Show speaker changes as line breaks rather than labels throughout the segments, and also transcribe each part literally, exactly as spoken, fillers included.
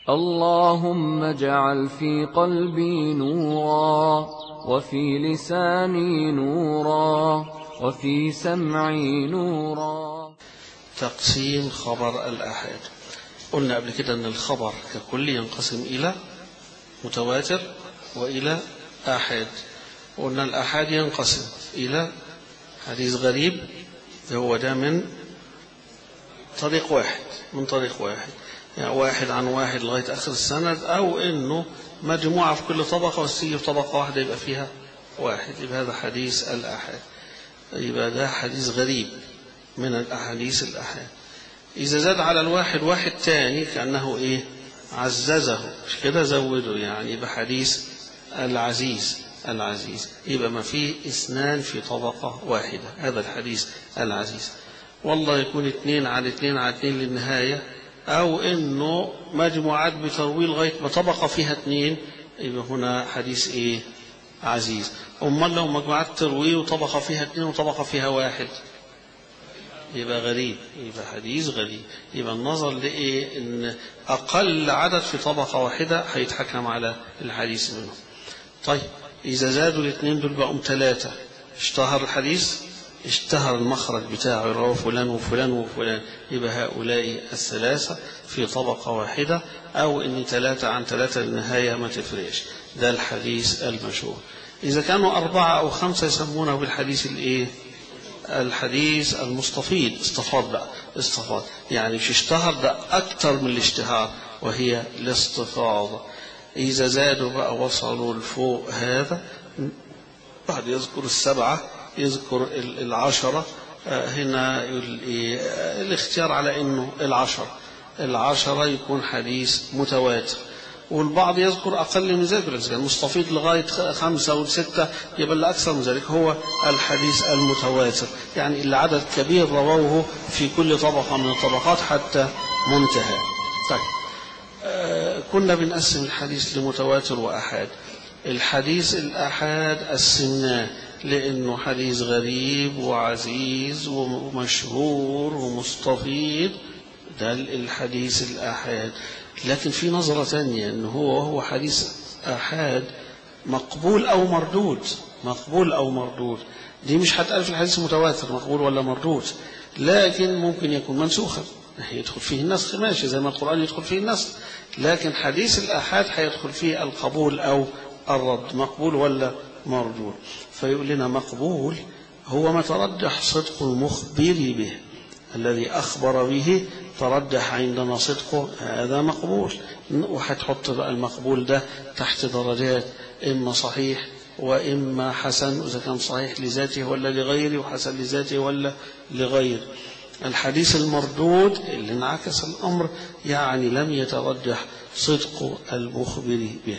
اللهم اجعل في قلبي نورا، وفي لساني نورا، وفي سمعي نورا.
تقسيم خبر الآحاد. قلنا قبل كده أن الخبر ككل ينقسم إلى متواتر وإلى آحاد. قلنا الآحاد ينقسم إلى حديث غريب، هو ده من طريق واحد من طريق واحد يعني واحد عن واحد لغاية آخر السند، أو إنه مجموعة في كل طبقة والسية في طبقة واحدة يبقى فيها واحد، يبقى هذا حديث الآحاد. يبقى ده حديث غريب من الأحاديث الآحاد. إذا زاد على الواحد واحد تاني كأنه إيه عززه، مش كده زوده، يعني يبقى حديث العزيز العزيز يبقى ما فيه اثنان في طبقة واحدة، هذا الحديث العزيز. والله يكون اثنين على اثنين على اثنين للنهاية، أو إنه مجموعات بتروي لغاية ما طبقة فيها اثنين، يبقى هنا حديث إيه عزيز. أمال لو مجموعات تروي وطبقة فيها اثنين وطبقة فيها واحد يبقى غريب، يبقى حديث غريب. يبقى النظر لإيه إن أقل عدد في طبقة واحدة هيتحكم على الحديث منه. طيب إذا زادوا الاثنين دول بقوا ثلاثة، اشتهر الحديث، اشتهر المخرج بتاعه، رواه فلان وفلان وفلان، يبقى هؤلاء الثلاثة في طبقة واحدة، أو إن ثلاثة عن ثلاثة للنهاية ما تفرقش، ده الحديث المشهور. إذا كانوا أربعة أو خمسة يسمونه بالحديث الإيه الحديث المستفيض، استفاض بقى استفاض يعني مش اشتهر، ده أكثر من الاشتهار وهي الاستفاضة. إذا زادوا بقى وصلوا لفوق هذا، بعد يذكر السبعة يذكر العشرة، هنا الاختيار على أنه العشرة العشرة يكون حديث متواتر، والبعض يذكر أقل من ذلك، المستفيض لغاية خمسة وستة، يبقى اللي أكثر من ذلك هو الحديث المتواتر، يعني اللي عدد كبير رووه في كل طبقة من الطبقات حتى منتهى. طيب آه كنا بنقسم الحديث لمتواتر وأحاد. الحديث الأحاد قسمناه لأنه حديث غريب وعزيز ومشهور ومستفيض، ده الحديث الأحاد. لكن في نظرة ثانية أنه هو هو حديث أحاد مقبول أو مردود، مقبول أو مردود، دي مش هتقال في الحديث المتواتر مقبول ولا مردود، لكن ممكن يكون منسوخا، يدخل فيه النسخ ماشي زي ما القرآن يدخل فيه النسخ، لكن حديث الأحاد هيدخل فيه القبول أو الرد، مقبول ولا مردود. فيقول لنا مقبول هو ما ترجح صدق المخبر به، الذي أخبر به ترجح عندنا صدقه، هذا مقبول. وهتحط بقى المقبول ده تحت درجات، إما صحيح وإما حسن، إذا كان صحيح لذاته ولا لغيره، وحسن لذاته ولا لغيره. الحديث المردود اللي انعكس الأمر، يعني لم يترجح صدق المخبر به.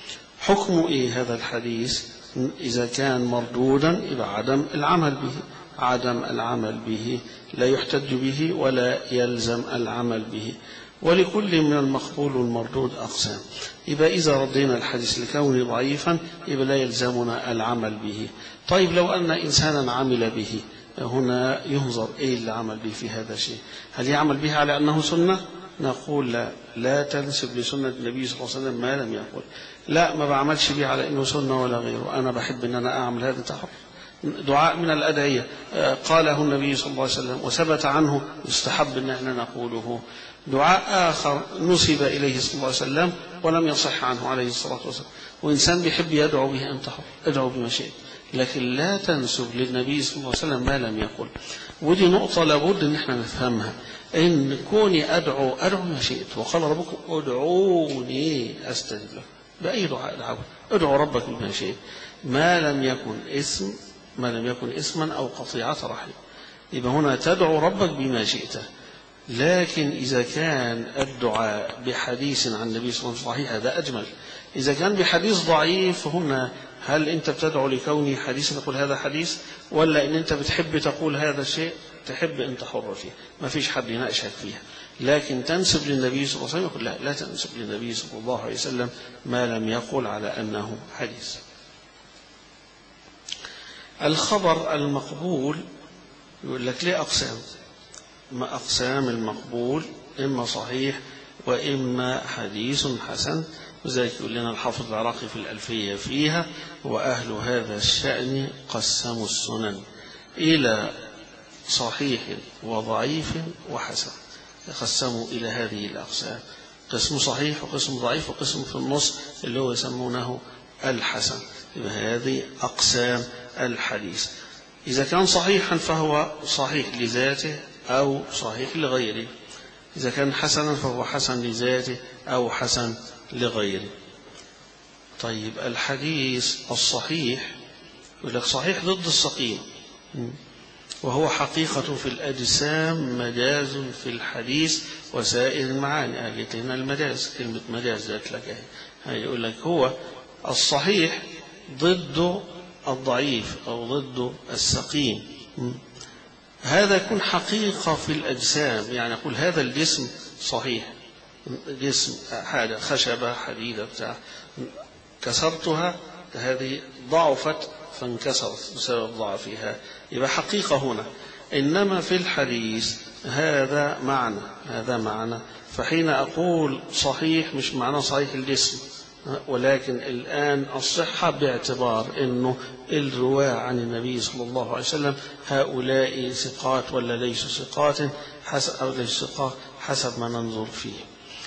حكم إيه هذا الحديث؟ إذا كان مردودا يبقى عدم العمل به، عدم العمل به لا يحتج به ولا يلزم العمل به. ولكل من المقبول والمردود أقسام. يبقى إذا ردينا الحديث لكونه ضعيفا يبقى لا يلزمنا العمل به. طيب لو أن إنسانا عمل به، هنا ينظر إيه اللي عمل به في هذا الشيء، هل يعمل به على أنه سنة؟ نقول لا، لا تنسب لسنة النبي صلى الله عليه وسلم ما لم يقل. لا، ما بعملش به على أنه سنة ولا غيره، أنا بحب أن أنا أعمل هذا تحر. دعاء من الأدعية قاله النبي صلى الله عليه وسلم وثبت عنه يستحب أن احنا نقوله. دعاء آخر نسب إليه صلى الله عليه وسلم ولم يصح عنه عليه الصلاة والسلام، وإنسان بيحب يدعو به أن تحر، ادعو بما شئت، لكن لا تنسب للنبي صلى الله عليه وسلم ما لم يقل. ودي نقطة لابد أن احنا نفهمها، إن كوني أدعو أدعو ما شئت، وقال ربكم ادعوني أستجب لكم، بأي دعاء دعوه ادعو ربك بما شئت، ما لم يكن اسم ما لم يكن اسما أو قطيعة رحم. يبقى هنا تدعو ربك بما شئت. لكن إذا كان الدعاء بحديث عن النبي صلى الله عليه وسلم صحيح هذا أجمل. إذا كان بحديث ضعيف هنا، هل أنت بتدعو لكونه حديث تقول هذا حديث، ولا إن أنت بتحب تقول هذا شيء تحب أنت حر فيه، ما فيش حد يناقشك فيها. لكن تنسب للنبي صلى الله عليه وسلم يقول لا، لا تنسب للنبي صلى الله عليه وسلم ما لم يقل على أنه حديث. الخبر المقبول يقول لك ليه أقسام؟ ما أقسام المقبول؟ إما صحيح وإما حديث حسن. وذلك يقول لنا الحافظ العراقي في الألفية فيها: وأهل هذا الشأن قسموا السنن إلى صحيح وضعيف وحسن. قسموا إلى هذه الأقسام: قسم صحيح وقسم ضعيف وقسم في النص اللي هو يسمونه الحسن. يبقى هذه أقسام الحديث. إذا كان صحيحا فهو صحيح لذاته أو صحيح لغيره، إذا كان حسنا فهو حسن لذاته أو حسن لغيره. طيب الحديث الصحيح يقول لك صحيح ضد السقيم، وهو حقيقة في الأجسام مجاز في الحديث وسائر المعاني. قالت لنا المجاز، كلمة مجاز ذات لك اهي. يقول لك هو الصحيح ضد الضعيف أو ضد السقيم. هذا يكون حقيقة في الأجسام، يعني يقول هذا الجسم صحيح، جسم حاجة خشبة حديدة بتاع كسرتها، هذه ضعفت فانكسرت بسبب ضعفها، يبقى حقيقة هنا. إنما في الحديث هذا معنى، هذا معنى. فحين أقول صحيح مش معنى صحيح الجسم، ولكن الآن الصحة باعتبار أنه الرواة عن النبي صلى الله عليه وسلم هؤلاء ثقات ولا ليسوا ثقات، حسب أو ليسوا ثقات حسب ما ننظر فيه.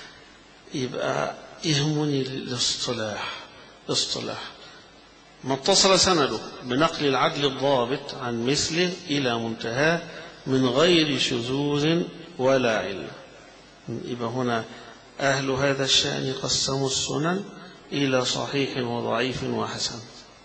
يبقى يهمني الاصطلاح. اصطلاح ما اتصل سنده بنقل العدل الضابط عن مثله إلى منتهاه من غير شذوذ ولا علة. يبقى هنا أهل هذا الشأن قسموا السنن إلى صحيح وضعيف وحسن.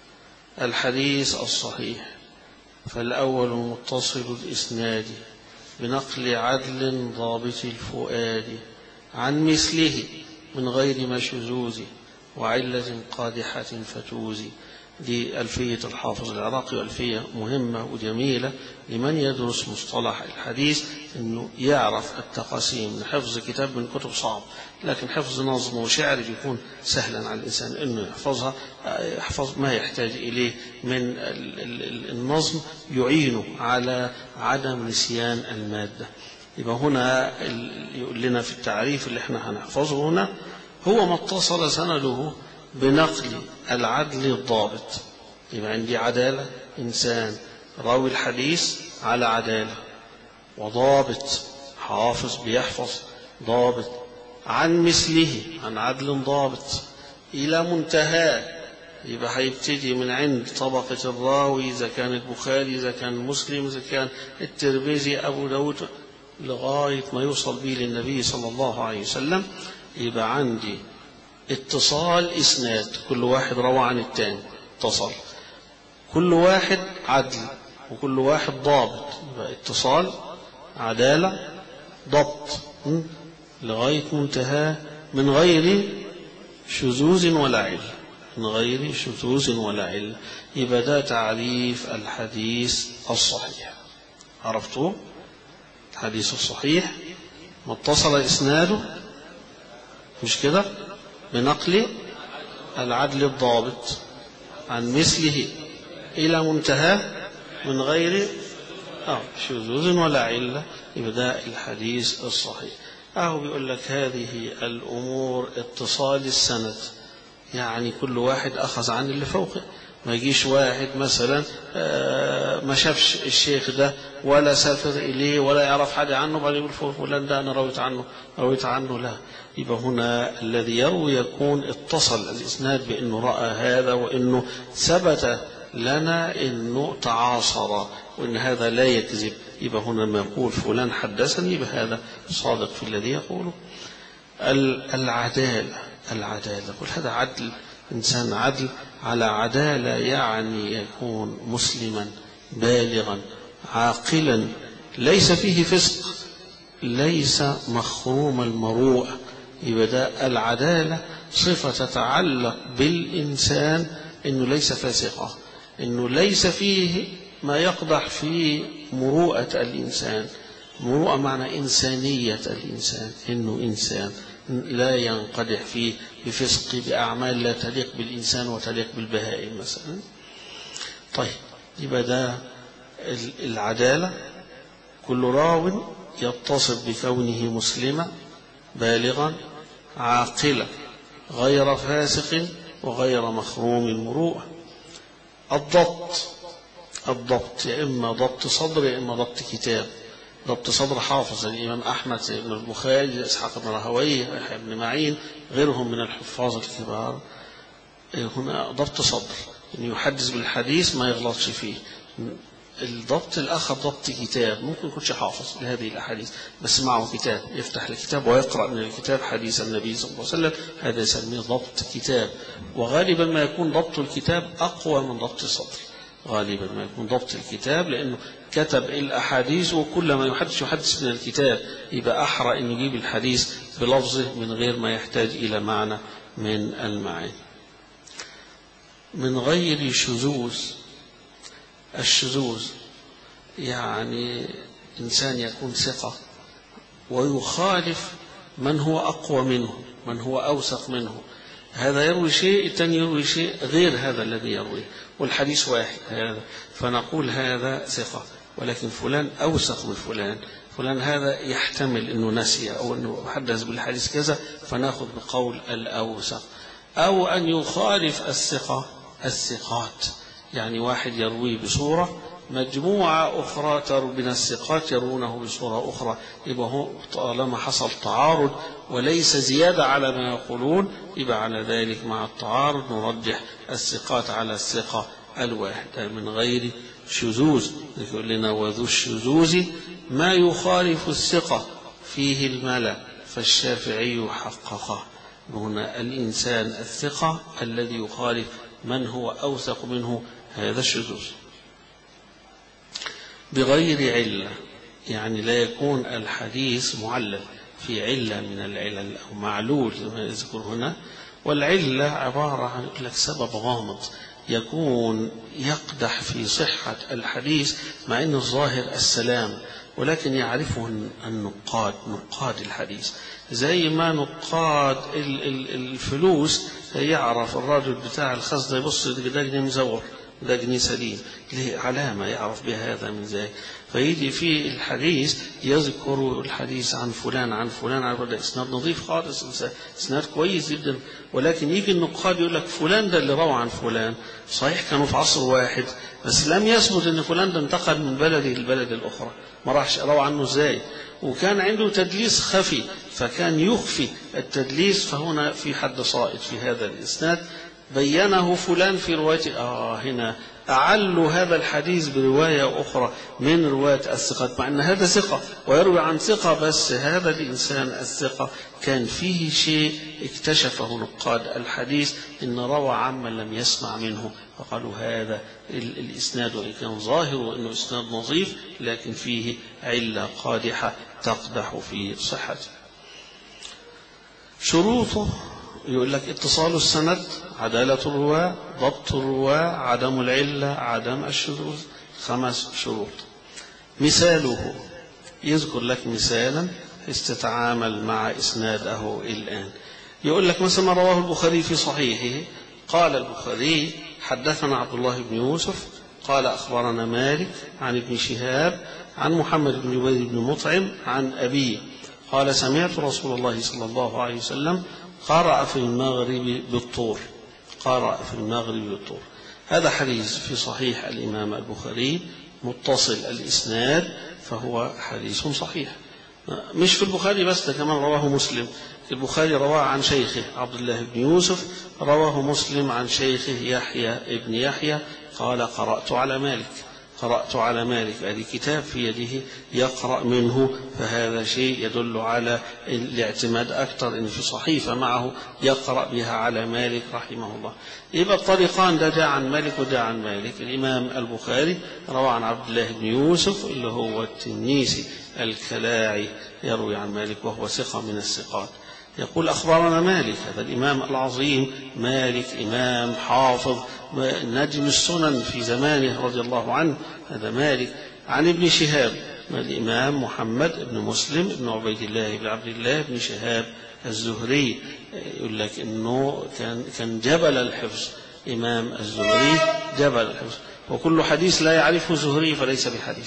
الحديث الصحيح فالأول متصل الإسناد بنقل عدل ضابط الفؤاد عن مثله من غير ما شذوذ وعلة قادحة فتوزي. دي ألفية الحافظ العراقي، ألفية مهمة وجميلة لمن يدرس مصطلح الحديث، أنه يعرف التقاسيم. حفظ كتاب من كتب صعب، لكن حفظ نظم وشعر يكون سهلا على الإنسان أنه يحفظها، يحفظ ما يحتاج إليه من النظم يعينه على عدم نسيان المادة. يبقى هنا يقول لنا في التعريف اللي احنا هنحفظه هنا: هو ما اتصل سنده بنقل العدل الضابط. يبقى عندي عدالة، إنسان راوي الحديث على عدالة، وضابط حافظ بيحفظ ضابط، عن مثله عن عدل ضابط إلى منتهى. يبقى هيبتدي من عند طبقة الراوي، إذا كان البخاري، إذا كان مسلم، إذا كان الترمذي، أبو داود، لغاية ما يوصل به للنبي صلى الله عليه وسلم. يبقى عندي اتصال إسناد، كل واحد روى عن الثاني اتصل، كل واحد عدل وكل واحد ضابط. يبقى اتصال، عدالة، ضبط لغاية منتهى من غير شذوذ ولا علة، من غير شذوذ ولا علة. يبقى ده تعريف الحديث الصحيح. عرفتوه؟ الحديث الصحيح ما اتصل إسناده، مش كده، بنقل العدل الضابط عن مثله إلى منتهى من غير آه شذوذ ولا علة. يبقى ده الحديث الصحيح. أهو بيقول لك هذه الأمور اتصال السند، يعني كل واحد أخذ عن اللي فوقه. ما يجيش واحد مثلا ما شافش الشيخ ده ولا سافر إليه ولا يعرف حاجة عنه بعد يقول فلان ده أنا رويت عنه رويت عنه لا. يبقى هنا الذي يروي يكون اتصل الإسناد بأنه رأى هذا، وأنه ثبت لنا أنه تعاصر، وأن هذا لا يكذب. يبقى هنا لما يقول فلان حدثني يبقى هذا صادق في الذي يقوله. العدالة، العدالة قل هذا عدل، إنسان عدل على عدالة، يعني يكون مسلما بالغا عاقلا ليس فيه فسق، ليس مخروم المروءة. يبقى العدالة صفة تتعلق بالإنسان، إنه ليس فاسقا، إنه ليس فيه ما يقدح في مروءة الإنسان. مروءة معنى إنسانية الإنسان، إنه إنسان لا ينقدح فيه بفسق، بأعمال لا تليق بالإنسان وتليق بالبهائم مثلا. طيب يبقى ده العدالة. كل راو يتصف بكونه مسلما بالغا عاقلا غير فاسق وغير مخروم مروءة. الضبط الضبط يا إما ضبط صدر يا إما ضبط كتاب. ضبط صدر حافظ الإمام أحمد بن البخاري إسحاق بن راهويه يحيى بن معين غيرهم من الحفاظ الكبار. هنا ضبط صدر إن يحدث بالحديث ما يغلطش فيه. الضبط الآخر ضبط كتاب، ممكن يكونش حافظ لهذه الأحاديث بس معه كتاب يفتح الكتاب ويقرأ من الكتاب حديث النبي صلى الله عليه وسلم، هذا يسميه ضبط كتاب. وغالبا ما يكون ضبط الكتاب أقوى من ضبط الصدر، غالبا ما يكون ضبط الكتاب لأنه كتب الأحاديث وكل ما يحدث يحدث من الكتاب، يبقى أحرى أن يجيب الحديث بلفظه من غير ما يحتاج إلى معنى من المعاني. من غير شذوذ. الشذوذ يعني إنسان يكون ثقة ويخالف من هو أقوى منه، من هو أوثق منه، هذا يروي شيء الثاني يروي شيء غير هذا الذي يرويه والحديث واحد هذا، فنقول هذا ثقة ولكن فلان أوثق من فلان، فلان هذا يحتمل أنه نسي أو أنه حدث بالحديث كذا فنأخذ بقول الأوثق. أو أن يخالف الثقة الثقات، يعني واحد يروي بصورة مجموعة أخرى من الثقات يروونه بصورة أخرى، يبقى هو طالما حصل تعارض وليس زيادة على ما يقولون يبقى على ذلك مع التعارض نرجح الثقات على الثقة الواحد. من غير شذوذ يقول لنا وذو الشذوذ ما يخالف الثقة فيه الملا فالشافعي حققه. هنا الإنسان الثقة الذي يخالف من هو أوثق منه، هذا الشذوذ. بغير علة يعني لا يكون الحديث معلل في علة من العلل أو معلول كما يذكر هنا. والعلة عبارة عن لك سبب غامض يكون يقدح في صحة الحديث مع أن الظاهر السلام، ولكن يعرفه النقاد نقاد الحديث زي ما نقاد الفلوس يعرف الراجل بتاع الخزنة ده يبص ده جنيه مزور ده جنيه سليم، له علامة يعرف بها هذا من ذاك. فيجي في الحديث يذكر الحديث عن فلان عن فلان عن فلان، إسناد نظيف خالص، إسناد كويس جدا، ولكن يجي النقاد يقول لك فلان ده اللي روى عن فلان، صحيح كانوا في عصر واحد بس لم يثبت ان فلان ده انتقل من بلده للبلد الأخرى، ما راحش روى عنه ازاي، وكان عنده تدليس خفي فكان يخفي التدليس، فهنا في حد صائد في هذا الإسناد بينه فلان في روايته. آه هنا أعل هذا الحديث برواية أخرى من رواية الثقات، مع أن هذا ثقة ويروي عن ثقة بس هذا الإنسان الثقة كان فيه شيء اكتشفه نقاد الحديث إن روى عمن لم يسمع منه، فقالوا هذا الإسناد وإن كان ظاهر أنه إسناد نظيف لكن فيه علة قادحة تقدح في صحته. شروطه يقول لك اتصال السند، عدالة الرواة، ضبط الرواة، عدم العلة، عدم الشذوذ، خمس شروط. مثاله يذكر لك مثالا استتعامل مع إسناده الآن. يقول لك مثلا رواه البخاري في صحيحه قال البخاري حدثنا عبد الله بن يوسف قال أخبرنا مالك عن ابن شهاب عن محمد بن جبير بن مطعم عن أبيه قال سمعت رسول الله صلى الله عليه وسلم قرأ في المغرب بالطور، قرأ في المغرب بالطور. هذا حديث في صحيح الإمام البخاري متصل الإسناد فهو حديث صحيح، مش في البخاري بس ده كمان رواه مسلم. البخاري رواه عن شيخه عبد الله بن يوسف، رواه مسلم عن شيخه يحيى ابن يحيى قال قرأت على مالك، قرأت على مالك، هذه كتاب في يده يقرأ منه، فهذا شيء يدل على الاعتماد أكثر إن في صحيفة معه يقرأ بها على مالك رحمه الله. يبقى الطريقان ده جاء عن مالك وجاء عن مالك. الإمام البخاري روى عن عبد الله بن يوسف اللي هو التنيسي الكلاعي يروي عن مالك وهو ثقة من الثقات، يقول أخبرنا مالك، هذا الإمام العظيم مالك إمام حافظ نجم السنن في زمانه رضي الله عنه، هذا مالك عن ابن شهاب الإمام محمد بن مسلم بن عبيد الله بن عبد الله بن شهاب الزهري، يقول لك إنه كان كان جبل الحفظ، إمام الزهري جبل الحفظ، وكل حديث لا يعرفه زهري فليس بحديث،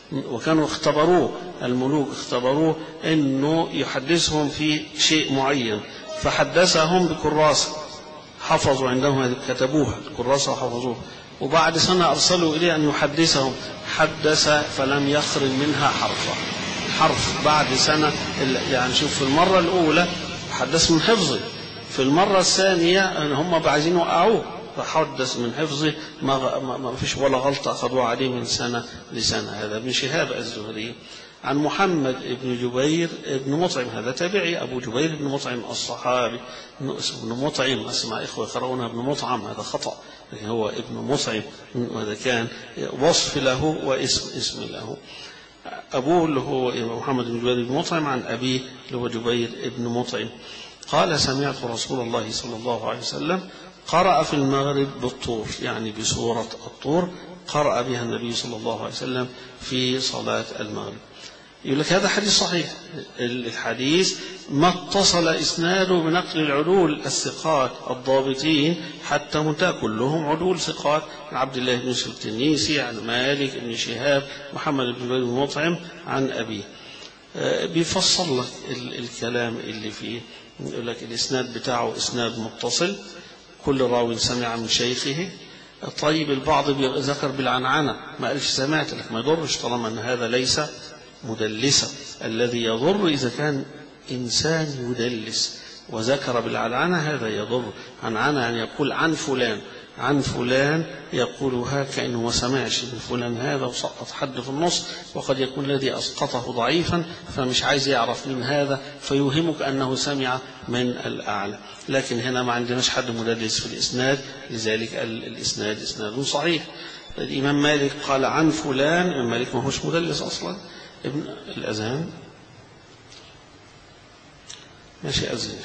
وكانوا اختبروه، الملوك اختبروه أنه يحدثهم في شيء معين، فحدثهم بكراسة حفظوا عندهم، كتبوها الكراسة وحفظوها، وبعد سنة أرسلوا إليه أن يحدثهم، حدث فلم يخرج منها حرفا حرف بعد سنة. يعني شوف، في المرة الأولى حدث من حفظه، في المرة الثانية هم عايزين يوقعوه فحدث من حفظه، ما, ما فيش ولا غلطة أخذوها عليه من سنة لسنة. هذا ابن شهاب الزهري. عن محمد بن جبير بن مطعم، هذا تابعي، أبو جبير بن مطعم الصحابي، ابن مطعم، أسمع إخوة يقرؤونها ابن مطعم، هذا خطأ، لكن هو ابن مطعم، وهذا كان وصف له واسم اسم له. أبوه اللي هو محمد بن جبير بن مطعم عن أبيه اللي هو جبير بن مطعم قال: سمعت رسول الله صلى الله عليه وسلم قرأ في المغرب بالطور، يعني بسورة الطور، قرأ بها النبي صلى الله عليه وسلم في صلاة المغرب. يقول لك هذا حديث صحيح، الحديث ما اتصل إسناده بنقل العدول الثقات الضابطين حتى منتهى، كلهم عدول ثقات، عن عبد الله بن يوسف التنيسي، عن مالك بن شهاب، محمد بن جبير بن مطعم عن أبيه. بيفصل لك الكلام اللي فيه، يقول لك الإسناد بتاعه إسناد متصل، كل راوي سمع من شيخه. طيب البعض ذكر بالعنعنة، ما قالش سمعت، لك ما يضرش طالما أن هذا ليس مدلسا. الذي يضر إذا كان إنسان يدلس وذكر بالعنعنة، هذا يضر. عنعنة يعني يقول عن فلان عن فلان، يقولها كأنه ما سمعش من فلان هذا وسقط حد في النص، وقد يكون الذي أسقطه ضعيفا فمش عايز يعرف من هذا، فيوهمك أنه سمع من الأعلى. لكن هنا ما عندناش حد مدلس في الإسناد، لذلك الإسناد إسناد صحيح. الإمام مالك قال عن فلان، الإمام مالك ما هوش مدلس أصلا. ابن الأذان ماشي أذن.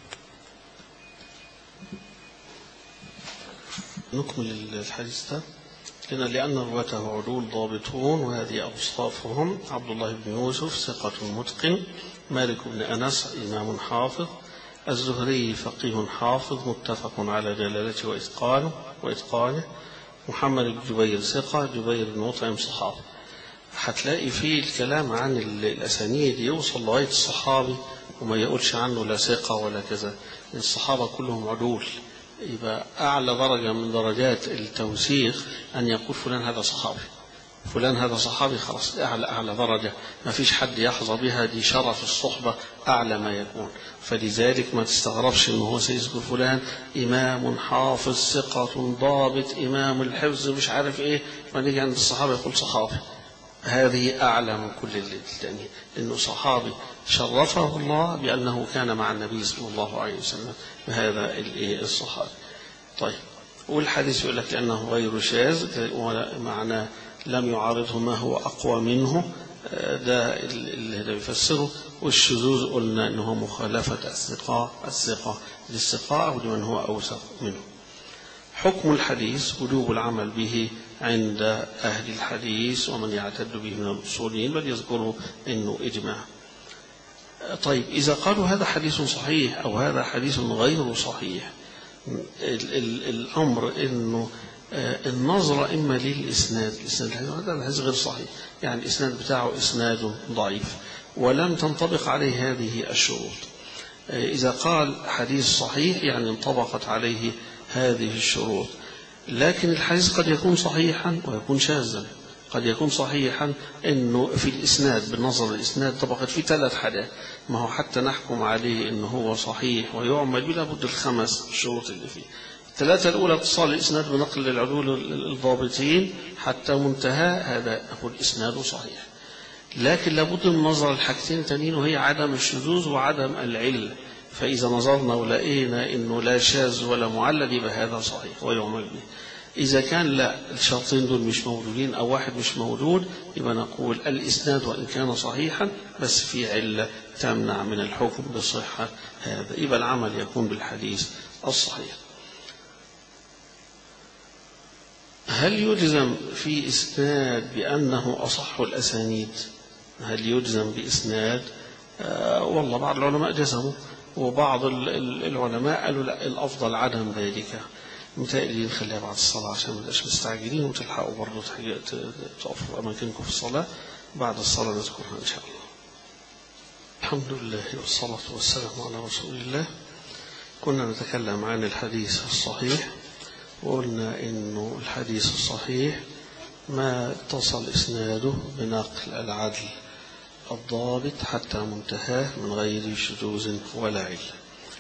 نكمل الحديث ده لنا، لأن رواته عدول ضابطون، وهذه أوصافهم: عبد الله بن يوسف ثقة متقن، مالك بن أنس إمام حافظ، الزهري فقيه حافظ متفق على جلالته وإتقانه وإتقانه، محمد بن جبير ثقة، جبير بن مطعم صحابي. هتلاقي فيه الكلام عن الأسانيد يوصل لغاية الصحابي وما يقولش عنه لا ثقة ولا كذا، الصحابة كلهم عدول. يبقى أعلى درجة من درجات التوثيق أن يقول فلان هذا صحابي، فلان هذا صحابي، خلاص أعلى أعلى درجة، ما فيش حد يحظى بها، دي شرف الصحبة أعلى ما يكون. فلذلك ما تستغربش أنه هو سيذكر فلان إمام حافظ ثقة ضابط إمام الحفظ مش عارف إيه، ما نيجي عند الصحابة يقول صحابي، هذه أعلى من كل الثانية، إنه صحابي شرفه الله بأنه كان مع النبي صلى الله عليه وسلم بهذا الصحابي. طيب، والحديث يقول لك لأنه غير شاذ، معناه لم يعارضه ما هو أقوى منه، ده اللي بيفسره. والشذوذ قلنا أنه مخالفة الثقة الثقة للثقة أو لمن هو أوثق منه. حكم الحديث وجوب العمل به عند أهل الحديث ومن يعتد به من الأصوليين، بل يذكروا أنه إجماع. طيب، إذا قالوا هذا حديث صحيح أو هذا حديث غير صحيح، الأمر أنه النظرة إما للإسناد، الإسناد هذا الحديث غير صحيح، يعني الإسناد بتاعه إسناد ضعيف ولم تنطبق عليه هذه الشروط. إذا قال حديث صحيح يعني انطبقت عليه هذه الشروط. لكن الحديث قد يكون صحيحا ويكون شاذا، قد يكون صحيحا انه في الاسناد بالنظر الاسناد طبقت في ثلاث حاجات، ما هو حتى نحكم عليه انه هو صحيح ويعمل بلا بد الخمس شروط اللي فيه. الثلاثه الاولى اتصال الاسناد بنقل العدول الضابطين حتى منتهى، هذا نقول اسناده صحيح. لكن لابد من نظر الحاجتين الثانيين، وهي عدم الشذوذ وعدم العله. فإذا نظرنا ولقينا إنه لا شاذ ولا معلل يبقى هذا صحيح ويعمل به. إذا كان لا، الشرطين دول مش موجودين أو واحد مش موجود، يبقى نقول الإسناد وإن كان صحيحا بس في علة تمنع من الحكم بصحة هذا، يبقى العمل يكون بالحديث الصحيح. هل يجزم في إسناد بأنه أصح الأسانيد؟ هل يجزم بإسناد؟ آه والله بعض العلماء جزموا، وبعض العلماء قالوا لا، الأفضل عدم ذلك. متهيألي نخليها بعد الصلاة عشان ما نبقاش مستعجلين وتلحقوا برضه تقفوا أماكنكم في الصلاة. بعد الصلاة نذكرها إن شاء الله. الحمد لله والصلاة والسلام على رسول الله. كنا نتكلم عن الحديث الصحيح، وقلنا إنه الحديث الصحيح ما اتصل إسناده بنقل العدل الضابط حتى منتهاه من غير شذوذ ولا علة.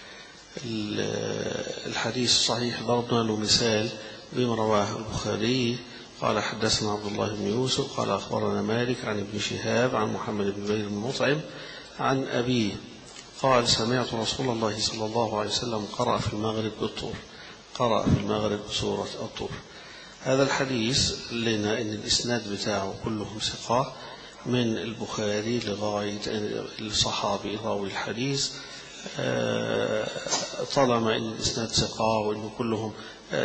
الحديث الصحيح ضربنا له مثال بما رواه البخاري قال حدثنا عبد الله بن يوسف قال أخبرنا مالك عن ابن شهاب عن محمد بن بن المطعم عن أبيه قال سمعت رسول الله صلى الله عليه وسلم قرأ في المغرب بالطور قرأ في المغرب سورة الطور. هذا الحديث لنا إن الإسناد بتاعه كلهم ثقة من البخاري لغاية الصحابي راوي الحديث، طالما إن الإسناد ثقة وإن كلهم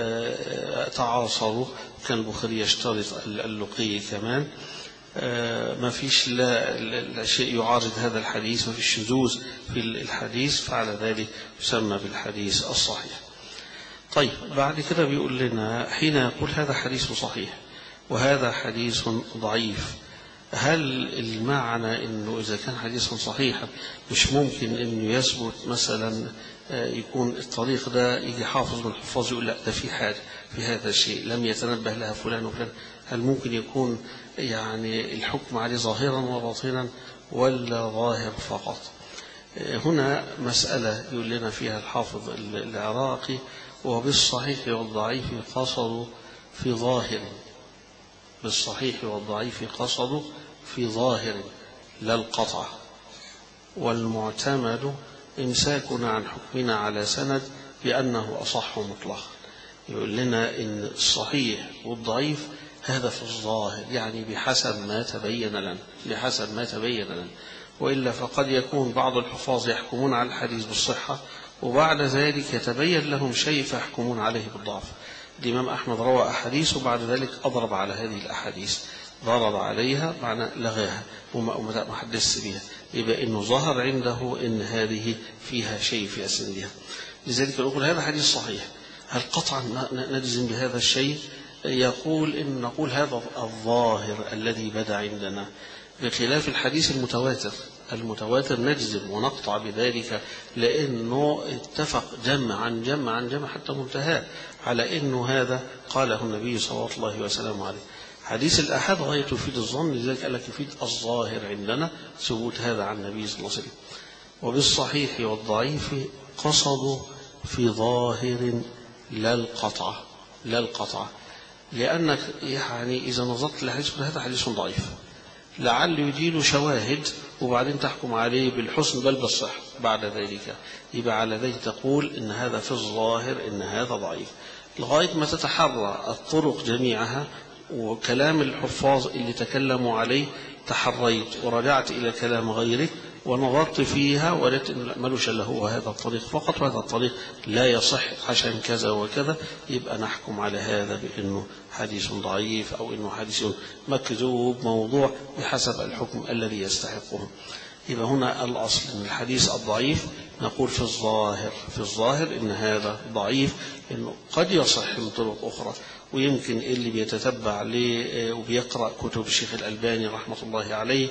تعاصروا، كان البخاري يشترط اللقي كمان، ما فيش لا شيء يعارض هذا الحديث، ما فيش شذوذ في الحديث، فعلى ذلك يسمى بالحديث الصحيح. طيب بعد كده بيقول لنا حين يقول هذا حديث صحيح وهذا حديث ضعيف، هل المعنى انه اذا كان حديث صحيحا مش ممكن انه يثبت مثلا يكون الطريق ده يجي حافظ من الحفاظ يقول لا ده في حاجه في هذا الشيء لم يتنبه لها فلان وفلان، هل ممكن يكون يعني الحكم عليه ظاهرا وباطنا ولا ظاهر فقط؟ هنا مسألة يقول لنا فيها الحافظ العراقي وبالصحيح والضعيف قصدوا في ظاهر، بالصحيح والضعيف قصدوا في ظاهر لا القطع، والمعتمد إمساكنا عن حكمنا على سند بأنه أصح مطلقا. يقول لنا إن الصحيح والضعيف هذا في الظاهر، يعني بحسب ما تبين لنا بحسب ما تبين لنا وإلا فقد يكون بعض الحفاظ يحكمون على الحديث بالصحة وبعد ذلك يتبين لهم شيء فيحكمون عليه بالضعف. الإمام أحمد روى أحاديث وبعد ذلك أضرب على هذه الأحاديث، ضرب عليها معنى لغاها وما حدث بها، يبقى إنه ظهر عنده إن هذه فيها شيء في أسندها. لذلك نقول هذا حديث صحيح، هل قطعا نجزم بهذا الشيء؟ يقول إن نقول هذا الظاهر الذي بدا عندنا، بخلاف الحديث المتواتر. المتواتر نجزم ونقطع بذلك لأنه اتفق جمع عن جمع عن جمع حتى منتهى على أنه هذا قاله النبي صلى الله عليه وسلم عليه. حديث الأحد غاية يفيد الظن، لذلك قال لك يفيد الظاهر عندنا ثبوت هذا عن النبي صلى الله عليه وسلم. وبالصحيح والضعيف قصدوا في ظاهر لا القطع لا القطع لأنك يعني إذا نظرت لحديث هذا حديث ضعيف لعل يجيل شواهد وبعدين تحكم عليه بالحسن بل بالصح بعد ذلك، يبقى على ذلك تقول إن هذا في الظاهر إن هذا ضعيف لغاية ما تتحرى الطرق جميعها. وكلام الحفاظ اللي تكلموا عليه تحريت ورجعت إلى كلام غيرك ونظرت فيها ولقيت إنه ملوش إلا هو هذا الطريق فقط، وهذا الطريق لا يصح عشان كذا وكذا، يبقى نحكم على هذا بأنه حديث ضعيف أو إنه حديث مكذوب موضوع بحسب الحكم الذي يستحقه. يبقى هنا الأصل إن الحديث الضعيف نقول في الظاهر في الظاهر إن هذا ضعيف، إنه قد يصح من طرق أخرى. ويمكن اللي بيتتبع ليه وبيقرأ كتب الشيخ الألباني رحمة الله عليه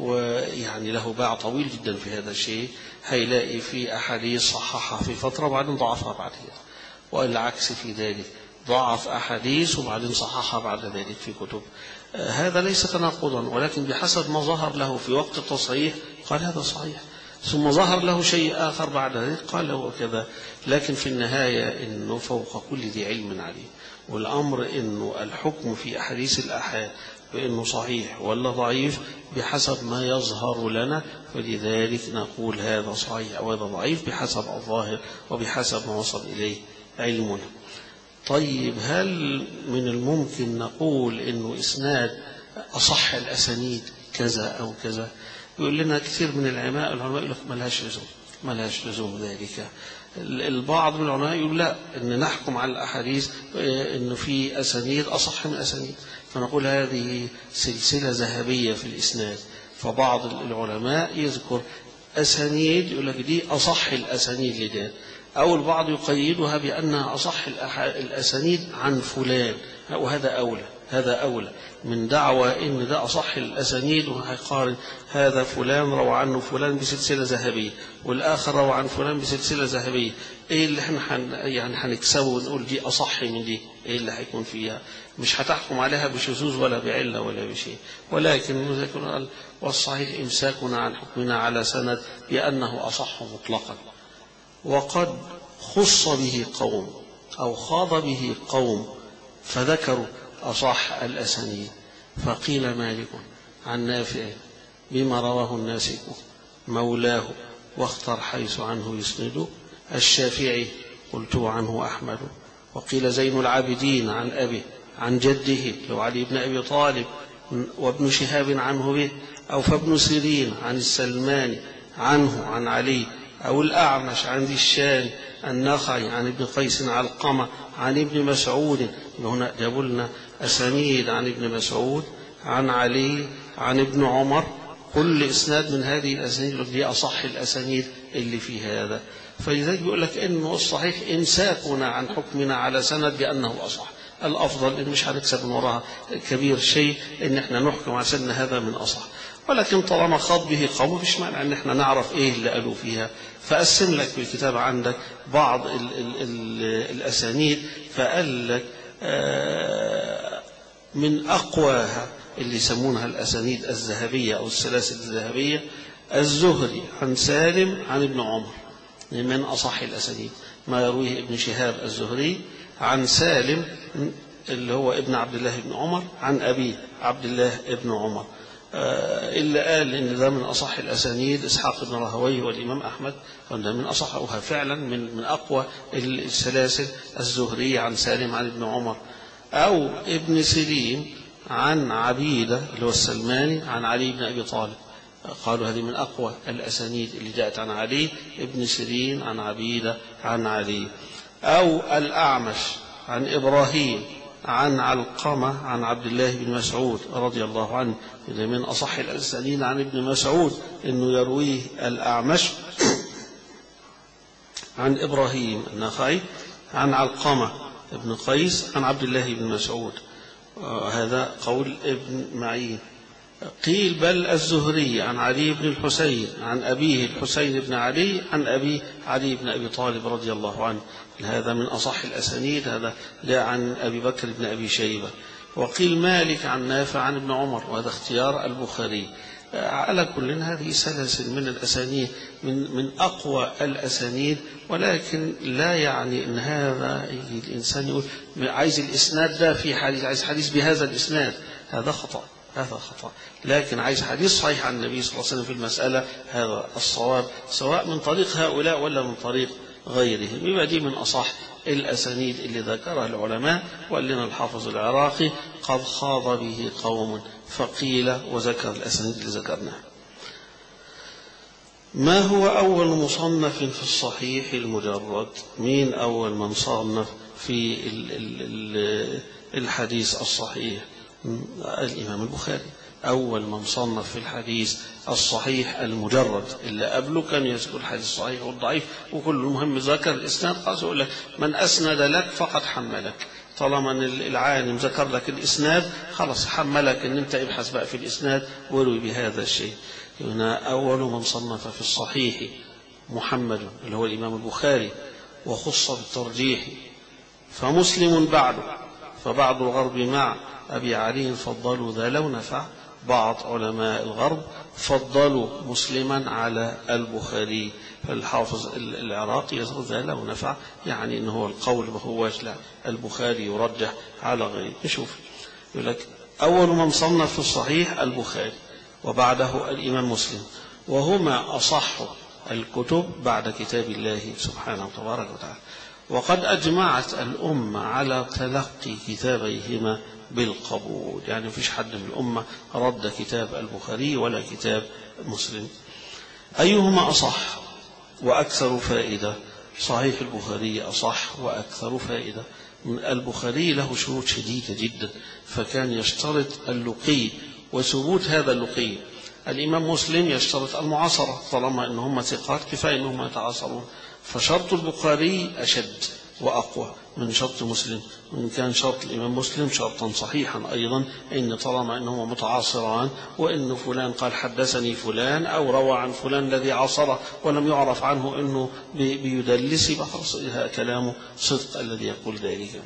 ويعني له باع طويل جدا في هذا الشيء، هيلاقي في أحاديث صححها في فترة وبعدين ضعفها بعد كده، والعكس في ذلك ضعف أحاديث وبعدين صححها بعد ذلك في كتب. هذا ليس تناقضا، ولكن بحسب ما ظهر له في وقت التصحيح قال هذا صحيح، ثم ظهر له شيء آخر بعد ذلك قال له كذا. لكن في النهاية إنه فوق كل ذي علم عليه، والأمر إنه الحكم في أحاديث الآحاد بأنه صحيح ولا ضعيف بحسب ما يظهر لنا، ولذلك نقول هذا صحيح وهذا ضعيف بحسب الظاهر وبحسب ما وصل إليه علمنا. طيب هل من الممكن نقول إنه إسناد أصح الأسانيد كذا أو كذا؟ يقول لنا كثير من العلماء العلماء يقول لك ما لهاش لزوم ما لهاش لزوم ذلك. البعض من العلماء يقول لا، إن نحكم على الأحاديث إنه في أسانيد أصح من أسانيد، فنقول هذه سلسلة ذهبية في الإسناد. فبعض العلماء يذكر أسانيد يقول لك دي أصح الأسانيد لده، أو البعض يقيدها بأنها أصح الأسانيد عن فلان، وهذا أولى هذا أولى من دعوى إن ده أصح الأسانيد وهيقارن هذا فلان روى عنه فلان بسلسلة ذهبية والآخر روى عن فلان بسلسلة ذهبية. إيه اللي احنا حن يعني هنكسبه ونقول دي أصح من دي؟ إيه اللي هيكون فيها؟ مش هتحكم عليها بشذوذ ولا بعلة ولا بشيء، ولكن قال والصحيح إمساكنا عن حكمنا على سند بأنه أصح مطلقا. وقد خص به قوم أو خاض به قوم فذكروا أصح الأسانيد، فقيل مالك عن نافع بما رواه الناسك مولاه واختر حيث عنه يسند. الشافعي قلت عنه أحمد. وقيل زين العابدين عن أبي عن جده لو علي بن أبي طالب وابن شهاب عنه به، أو فابن سيرين عن السلمان عنه عن علي، أو الأعمش عن ذي الشام النخعي عن ابن قيس علقمة عن ابن مسعود. هنا جابوا لنا أسانيد عن ابن مسعود عن علي عن ابن عمر، كل إسناد من هذه الأسانيد دي أصح الأسانيد اللي في هذا. فلذلك بيقول لك إنه الصحيح إمساكنا عن حكمنا على سند بأنه أصح. الأفضل إن مش هنكسب من وراها كبير شيء إن إحنا نحكم على سن هذا من أصح، ولكن طالما خاض به قوم مفيش مانع إن إحنا نعرف إيه اللي قالوا فيها. فقسم لك بالكتاب عندك بعض ال ال ال الأسانيد، فقال لك آه من أقواها اللي يسمونها الأسانيد الذهبية أو السلاسل الذهبية الزهري عن سالم عن ابن عمر، من أصح الأسانيد ما يرويه ابن شهاب الزهري عن سالم اللي هو ابن عبد الله بن عمر عن أبيه عبد الله بن عمر. إلا قال إن ده من أصح الأسانيد إسحاق بن راهويه والإمام أحمد، فده من أصحها فعلا من من أقوى السلاسل الزهرية عن سالم عن ابن عمر. أو ابن سيرين عن عبيدة اللي هو السلماني عن علي بن أبي طالب، قالوا هذه من أقوى الأسانيد اللي جاءت عن علي. ابن سيرين عن عبيدة عن علي. أو الأعمش عن إبراهيم عن علقمة عن عبد الله بن مسعود رضي الله عنه، إذا من أصح الأسانيد عن ابن مسعود إنه يرويه الأعمش عن إبراهيم النخعي عن علقمة ابن قيس عن عبد الله بن مسعود. هذا قول ابن معين. قيل بل الزهري عن علي بن الحسين عن أبيه الحسين بن علي عن أبي علي بن أبي طالب رضي الله عنه، هذا من أصح الأسانيد، هذا جاء عن أبي بكر بن أبي شيبة. وقيل مالك عن نافع عن ابن عمر، وهذا اختيار البخاري. على كل هذه سلاسل من الأسانيد من من أقوى الأسانيد، ولكن لا يعني أن هذا الإنسان يقول عايز الإسناد ده في حديث، عايز حديث بهذا الإسناد، هذا خطأ، هذا خطأ. لكن عايز حديث صحيح عن النبي صلى الله عليه وسلم في المسألة، هذا الصواب، سواء من طريق هؤلاء ولا من طريق غيرهم. يبقى دي من أصح الأسانيد اللي ذكرها العلماء. وقال لنا الحافظ العراقي قد خاض به قوم فقيل، وذكر الأسانيد اللي ذكرناها. ما هو أول مصنف في الصحيح المجرد؟ مين أول من صنف في الحديث الصحيح؟ الإمام البخاري أول من صنف في الحديث الصحيح المجرد. اللي قبله كان يذكر الحديث الصحيح والضعيف، وكل المهم ذكر الإسناد، خلاص يقول لك من أسند لك فقد حملك. طالما ان العالم ذكر لك الإسناد خلاص حملك ان انت ابحث بقى في الإسناد وروي بهذا الشيء. هنا أول من صنف في الصحيح محمد اللي هو الإمام البخاري، وخص بالترجيح، فمسلم بعده، فبعض الغرب مع أبي علي فضلوا ذا لو نفع. بعض علماء الغرب فضلوا مسلما على البخاري، فالحافظ العراقي يذكر ذا لو نفع، يعني إنه هو القول وهو لا البخاري يرجح على غيره. نشوف يقول لك أول من صنف في الصحيح البخاري، وبعده الإمام مسلم، وهما أصح الكتب بعد كتاب الله سبحانه وتبارك وتعالى. وقد أجمعت الأمة على تلقي كتابيهما بالقبول، يعني مفيش حد من الأمة رد كتاب البخاري ولا كتاب مسلم. أيهما أصح وأكثر فائدة؟ صحيح البخاري أصح وأكثر فائدة. البخاري له شروط شديدة جدا، فكان يشترط اللقي وثبوت هذا اللقي. الإمام مسلم يشترط المعاصرة، طالما أنهم ثقات كفاية أنهم يتعاصرون، فشرط البخاري أشد وأقوى من شرط مسلم، وإن كان شرط الإمام مسلم شرطا صحيحا أيضا، إن طالما أنهما متعاصران، وإن فلان قال حدثني فلان أو روى عن فلان الذي عاصره ولم يعرف عنه أنه بيدلس، بخلص كلامه صدق الذي يقول ذلك.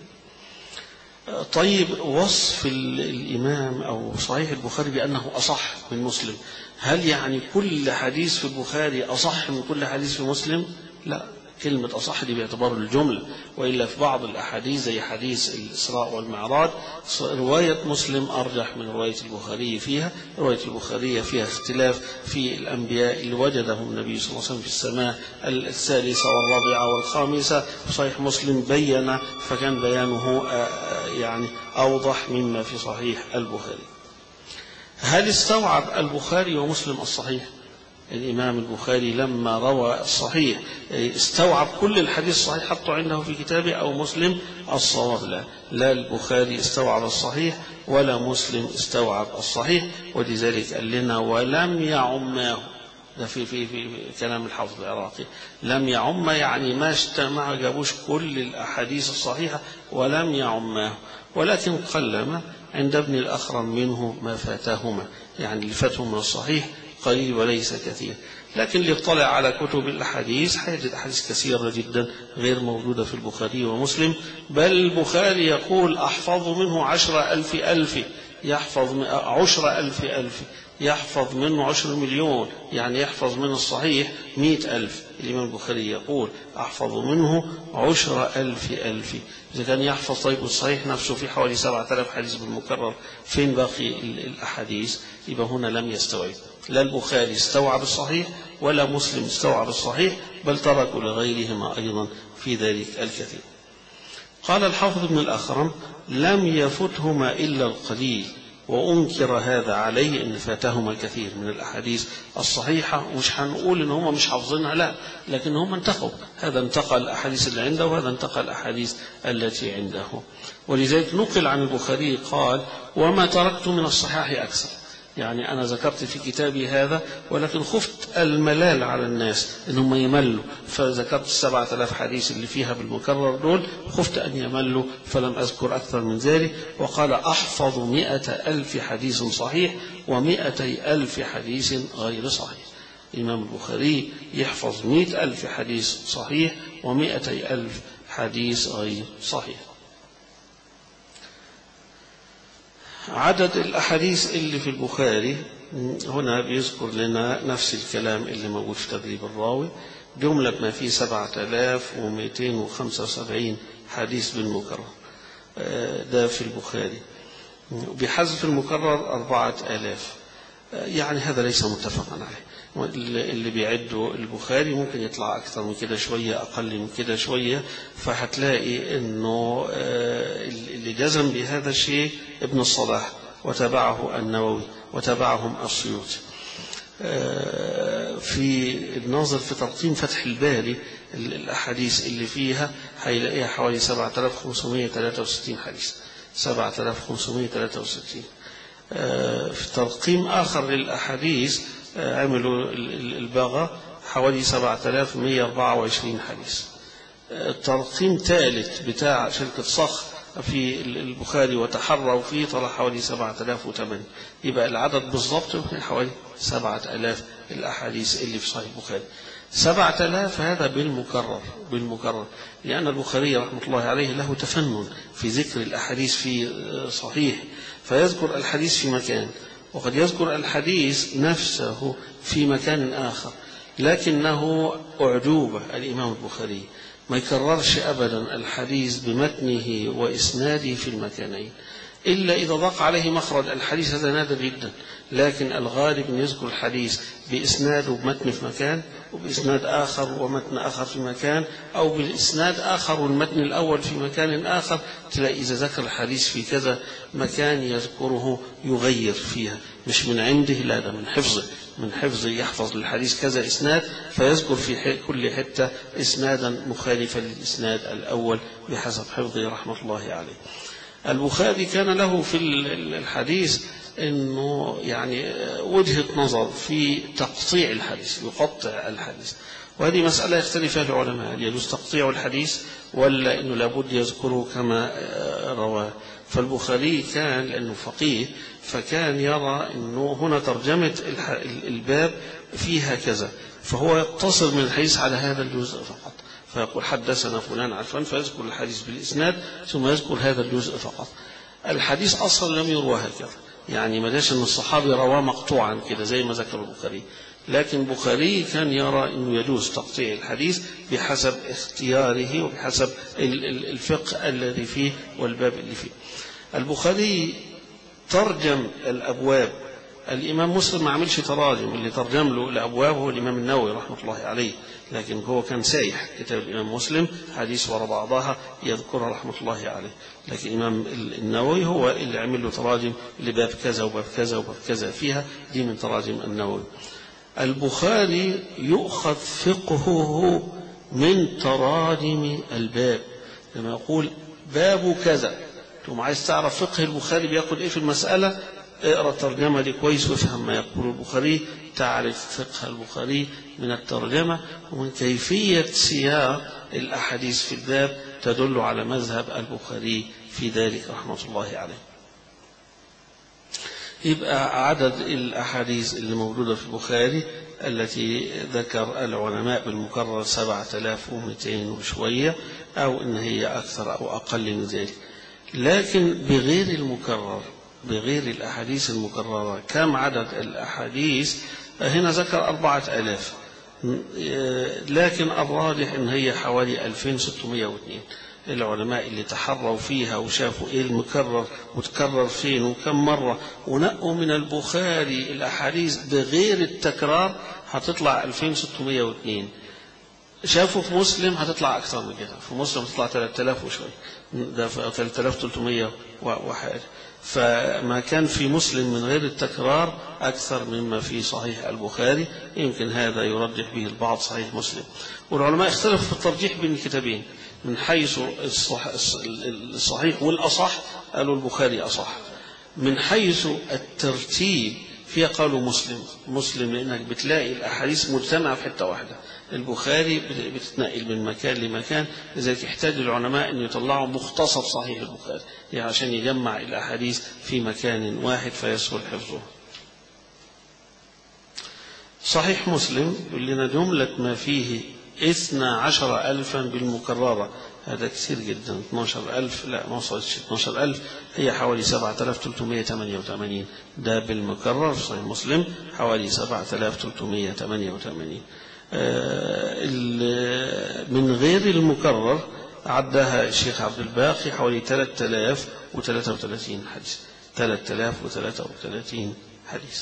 طيب، وصف الإمام أو صحيح البخاري بأنه أصح من مسلم، هل يعني كل حديث في البخاري أصح من كل حديث في مسلم؟ لا، كلمة أصح دي باعتبار الجملة، وإلا في بعض الأحاديث زي حديث الإسراء والمعراج رواية مسلم أرجح من رواية البخاري فيها. رواية البخاري فيها اختلاف في الأنبياء اللي وجدهم النبي صلى الله عليه وسلم في السماء الثالثة والرابعة والخامسة، صحيح مسلم بين، فكان بيانه يعني أوضح مما في صحيح البخاري. هل استوعب البخاري ومسلم الصحيح؟ الإمام البخاري لما روى الصحيح استوعب كل الحديث الصحيح حطه عنده في كتابه، أو مسلم؟ الصواب لا، لا البخاري استوعب الصحيح ولا مسلم استوعب الصحيح، ولذلك قال لنا ولم يعماه. ده في في في كلام الحافظ العراقي، لم يعم يعني ما اجتمع جابوش كل الأحاديث الصحيحة، ولم يعماه، ولكن قلما عند ابن الأخرم منه ما فاتهما، يعني اللي فاتهم من الصحيح قليل وليس كثير. لكن اللي اطلع على كتب الأحاديث هيجد أحاديث كثيرة جدا غير موجودة في البخاري ومسلم، بل البخاري يقول أحفظ منه عشر ألف ألف، يحفظ عشر ألف ألف، يحفظ منه عشر مليون، يعني يحفظ من الصحيح مئة ألف. الإمام البخاري يقول أحفظ منه عشر ألف ألف. إذا كان يحفظ طيب الصحيح نفسه في حوالي سبعة آلاف حديث بالمكرر، فين باقي الأحاديث؟ يبقى هنا لم يستوعب، لا البخاري استوعب الصحيح ولا مسلم استوعب الصحيح، بل تركوا لغيرهما أيضا في ذلك الكثير. قال الحافظ ابن الأخرم لم يفتهما إلا القليل، وأنكر هذا عليه أن فاتهما كثير من الأحاديث الصحيحة. ومش هنقول أن هم مش حافظينها، لا، لكن هم انتقوا، هذا انتقى الأحاديث اللي عنده وهذا انتقى الأحاديث التي عنده. ولذلك نقل عن البخاري قال وما تركت من الصحاح أكثر، يعني أنا ذكرت في كتابي هذا ولكن خفت الملال على الناس إنهم يملوا، فذكرت السبعة آلاف حديث اللي فيها بالمكرر دول، خفت أن يملوا فلم أذكر أكثر من ذلك. وقال أحفظ مئة ألف حديث صحيح ومئتي ألف حديث غير صحيح. الإمام البخاري يحفظ مئة ألف حديث صحيح ومئتي ألف حديث غير صحيح. عدد الأحاديث اللي في البخاري هنا بيذكر لنا نفس الكلام اللي موجود في تدريب الراوي، جملة ما فيه سبعة آلاف ومئتين وخمسة وسبعين حديث بالمكرر، ده في البخاري، بحذف المكرر أربعة آلاف، يعني هذا ليس متفقا عليه. اللي بيعدوا البخاري ممكن يطلع أكثر من كده شوية، أقل من كده شوية، فهتلاقي أنه اللي جزم بهذا الشيء ابن الصلاح وتبعه النووي وتبعهم السيوطي. في الناظر في ترقيم فتح الباري الأحاديث اللي فيها هيلاقيها حوالي سبعة آلاف وخمسمائة وثلاثة وستين حديث، سبعة آلاف وخمسمائة وثلاثة وستين. في ترقيم آخر للأحاديث عملوا البغا حوالي سبعة آلاف ومئة وأربعة وعشرين حديث. ترقيم ثالث بتاع شركة صخ في البخاري وتحروا فيه طلع حوالي سبعة آلاف وثمانية، يبقى العدد بالضبط حوالي سبعة آلاف الأحاديث اللي في صحيح البخاري. سبعة آلاف هذا بالمكرر بالمكرر لأن البخاري رحمة الله عليه له تفنن في ذكر الأحاديث في صحيح، فيذكر الحديث في مكان وقد يذكر الحديث نفسه في مكان آخر، لكنه أعجوبة الإمام البخاري ما يكررش أبدا الحديث بمتنه وإسناده في المكانين، إلا إذا ضاق عليه مخرج الحديث، هذا نادر جدا، لكن الغالب أن يذكر الحديث بإسناد وبمتن في مكان وبإسناد آخر ومتن آخر في مكان، أو بالإسناد آخر والمتن الأول في مكان آخر. تلاقي إذا ذكر الحديث في كذا مكان يذكره يغير فيها، مش من عنده، لا، ده من حفظه من حفظه يحفظ الحديث كذا إسناد فيذكر في كل حتة إسنادا مخالفا للإسناد الأول بحسب حفظه رحمة الله عليه. البخاري كان له في الحديث أنه يعني وجهة نظر في تقطيع الحديث، يقطع الحديث، وهذه مسألة يختلف فيها العلماء، هل يجوز تقطيع الحديث ولا أنه لابد يذكره كما رواه. فالبخاري كان لأنه فقيه فكان يرى أنه هنا ترجمة الباب فيها كذا، فهو يقتصر من الحديث على هذا الجزء فقط، فيقول حدثنا فلان عن فلان فيذكر الحديث بالإسناد ثم يذكر هذا الجزء فقط. الحديث أصلا لم يروى هكذا، يعني ما داش أن الصحابي رواه مقطوعا كده زي ما ذكر البخاري، لكن البخاري كان يرى أنه يجوز تقطيع الحديث بحسب اختياره وبحسب الفقه الذي فيه والباب اللي فيه. البخاري ترجم الأبواب، الإمام مسلم ما عملش تراجم، اللي ترجم له الأبواب هو الإمام النووي رحمة الله عليه، لكن هو كان سايح كتاب الإمام مسلم حديث وراء بعضها يذكرها رحمة الله عليه، لكن الإمام النووي هو اللي عمل له تراجم لباب كذا وباب كذا وباب كذا فيها، دي من تراجم النووي. البخاري يؤخذ فقهه من تراجم الباب، لما يقول باب كذا ثم عايز تعرف فقه البخاري بيقول ايه في المسألة، اقرأ الترجمة دي كويس وافهم ما يقول البخاري، تعرف فقه البخاري من الترجمة ومن كيفية سياق الأحاديث في الباب تدل على مذهب البخاري في ذلك رحمة الله عليه. يبقى عدد الأحاديث اللي موجودة في البخاري التي ذكر العلماء بالمكرر سبعة آلاف ومئتين وشوية، أو إن هي أكثر أو أقل من ذلك. لكن بغير المكرر، بغير الأحاديث المكررة كم عدد الأحاديث؟ هنا ذكر أربعة آلاف، لكن الراجح إن هي حوالي ألفين وستمائة واثنين. العلماء اللي تحروا فيها وشافوا إيه المكرر وتكرر فين وكم مرة ونقوا من البخاري الأحاديث بغير التكرار هتطلع ألفين وستمائة واثنين. شافوا في مسلم هتطلع أكثر من كده، في مسلم هتطلع ثلاثة آلاف وشوي، ده ثلاثة آلاف وثلاثمائة وحاجة. فما كان في مسلم من غير التكرار أكثر مما في صحيح البخاري، يمكن هذا يرجح به البعض صحيح مسلم. والعلماء اختلفوا في الترجيح بين الكتابين، من حيث الصحيح والأصح قالوا البخاري أصح، من حيث الترتيب فيها قالوا مسلم. مسلم لأنك بتلاقي الأحاديث مجتمعة في حتة واحدة، البخاري بتتنقل من مكان لمكان، لذلك يحتاج العلماء أن يطلعوا مختصر صحيح البخاري يعني عشان يجمع الأحاديث في مكان واحد فيسهل حفظه. صحيح مسلم يقول لنا جملة ما فيه اثنا عشر ألفا بالمكررة، هذا كثير جدا. اثناشر ألف لا ما وصلتش اثناشر ألف، هي حوالي سبعة آلاف وثلاثمائة وثمانية وثمانين، ده بالمكرر في صحيح مسلم حوالي سبعة آلاف وثلاثمائة وثمانية وثمانين. من غير المكرر عدها الشيخ عبد الباقي حوالي ثلاثة آلاف وثلاثة وثلاثين حديث، ثلاثة آلاف وثلاثة وثلاثين حديث.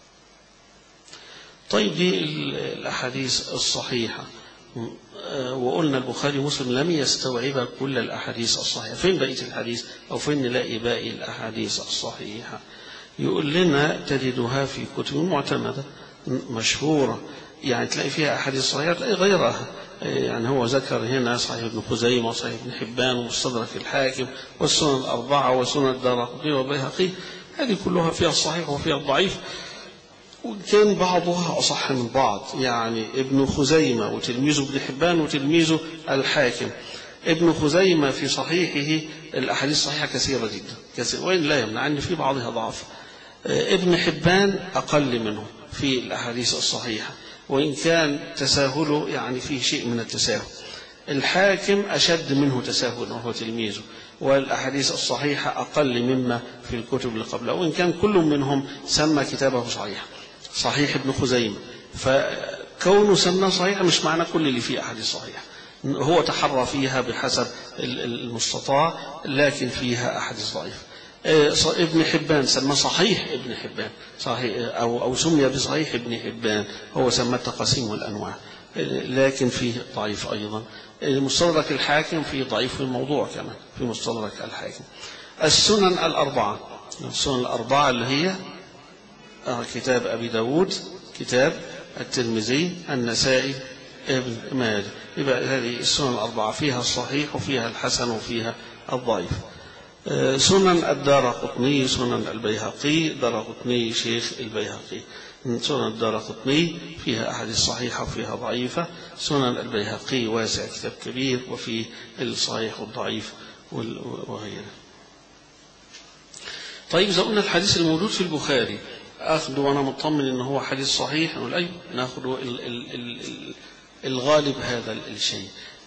طيب دي الأحاديث الصحيحة، وقلنا البخاري ومسلم لم يستوعب كل الأحاديث الصحيحة، فين بقية الحديث أو فين نلاقي باقي الأحاديث الصحيحة؟ يقول لنا تجدها في كتب معتمدة مشهورة، يعني تلاقي فيها أحاديث صحيحة تلاقي غيرها، يعني هو ذكر هنا صحيح ابن خزيمة وصحيح ابن حبان ومستدرك الحاكم والسنن الأربعة وسنن الدارقطني والبيهقي، هذه كلها فيها الصحيح وفيها الضعيف، وكان بعضها أصح من بعض. يعني ابن خزيمة وتلميذه ابن حبان وتلميذه الحاكم، ابن خزيمة في صحيحه الأحاديث الصحيحة كثيرة جدا كثير، وإن لا يمنع أن في بعضها ضعف. ابن حبان أقل منه في الأحاديث الصحيحة، وإن كان تساهله يعني فيه شيء من التساهل. الحاكم أشد منه تساهلا وهو تلميذه، والأحاديث الصحيحة أقل مما في الكتب اللي قبله، وإن كان كل منهم سمى كتابه صحيح، صحيح ابن خزيمة، فكونه سماه صحيح مش معنى كل اللي فيه أحاديث صحيحة، هو تحرى فيها بحسب المستطاع، لكن فيها أحاديث ضعيفة. ابن حبان سمى صحيح ابن حبان صحيح أو أو سمي بصحيح ابن حبان، هو سمى التقاسيم والأنواع، لكن فيه ضعيف أيضا. مستدرك الحاكم فيه ضعيف في الموضوع كمان في مستدرك الحاكم. السنن الأربعة، السنن الأربعة اللي هي كتاب أبي داود، كتاب الترمذي، النسائي، ابن ماجه، يبقى هذه السنن الأربعة فيها الصحيح وفيها الحسن وفيها الضعيف. سنن الدارقطني سنن البيهقي، دارقطني شيخ البيهقي. سنن الدارقطني فيها أحاديث صحيحة وفيها ضعيفة، سنن البيهقي واسع كتاب كبير وفيه الصحيح والضعيف وغيره. طيب إذا قلنا الحديث الموجود في البخاري أخذه وأنا مطمن إن هو حديث صحيح، نقول أيوه نأخذه الغالب هذا الشيء.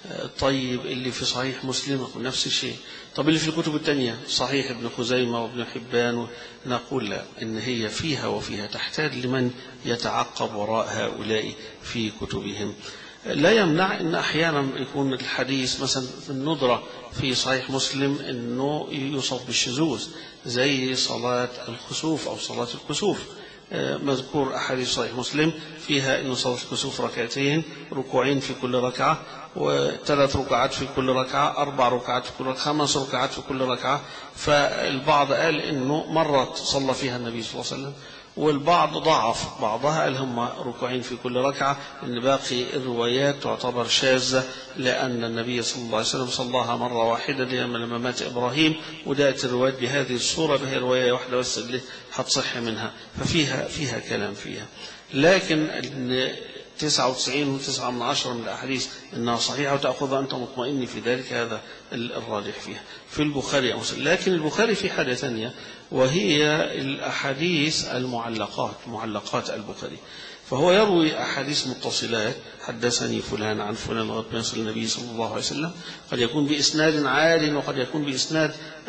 طيب اللي في صحيح مسلم نفس الشيء. طب اللي في الكتب الثانية صحيح ابن خزيمة وابن حبان، نقول لا، إن هي فيها وفيها، تحتاج لمن يتعقب وراء هؤلاء في كتبهم. لا يمنع أن أحيانا يكون الحديث مثلا في الندرة في صحيح مسلم أنه يوصف بالشذوذ، زي صلاة الخسوف أو صلاة الكسوف، مذكور أحاديث صحيح مسلم فيها أن صلاة الكسوف ركعتين، ركوعين في كل ركعة، وثلاث ركعات في كل ركعة، أربع ركعات في كل ركعة، خمس ركعات في كل ركعة. فالبعض قال أنه مرة صلى فيها النبي صلى الله عليه وسلم، والبعض ضعف بعضها قال هم ركوعين في كل ركعة، إن باقي الروايات تعتبر شاذة، لأن النبي صلى الله عليه وسلم صلاها مرة واحدة لما مات إبراهيم، ودأت الروايات بهذه الصورة، بهي رواية واحدة بس اللي هتصح منها، ففيها فيها كلام فيها. لكن تسعة وتسعين وتسعة من عشرة من الأحاديث إنها صحيحة وتأخذها أنت مطمئن في ذلك، هذا الراجح فيها في البخاري أو مسلم. لكن البخاري في حاجة ثانية، وهي الأحاديث المعلقات، معلقات البخاري. فهو يروي أحاديث متصلات، حدثني فلان عن فلان لغاية ما يصل النبي صلى الله عليه وسلم، قد يكون بإسناد عال وقد يكون بإسناد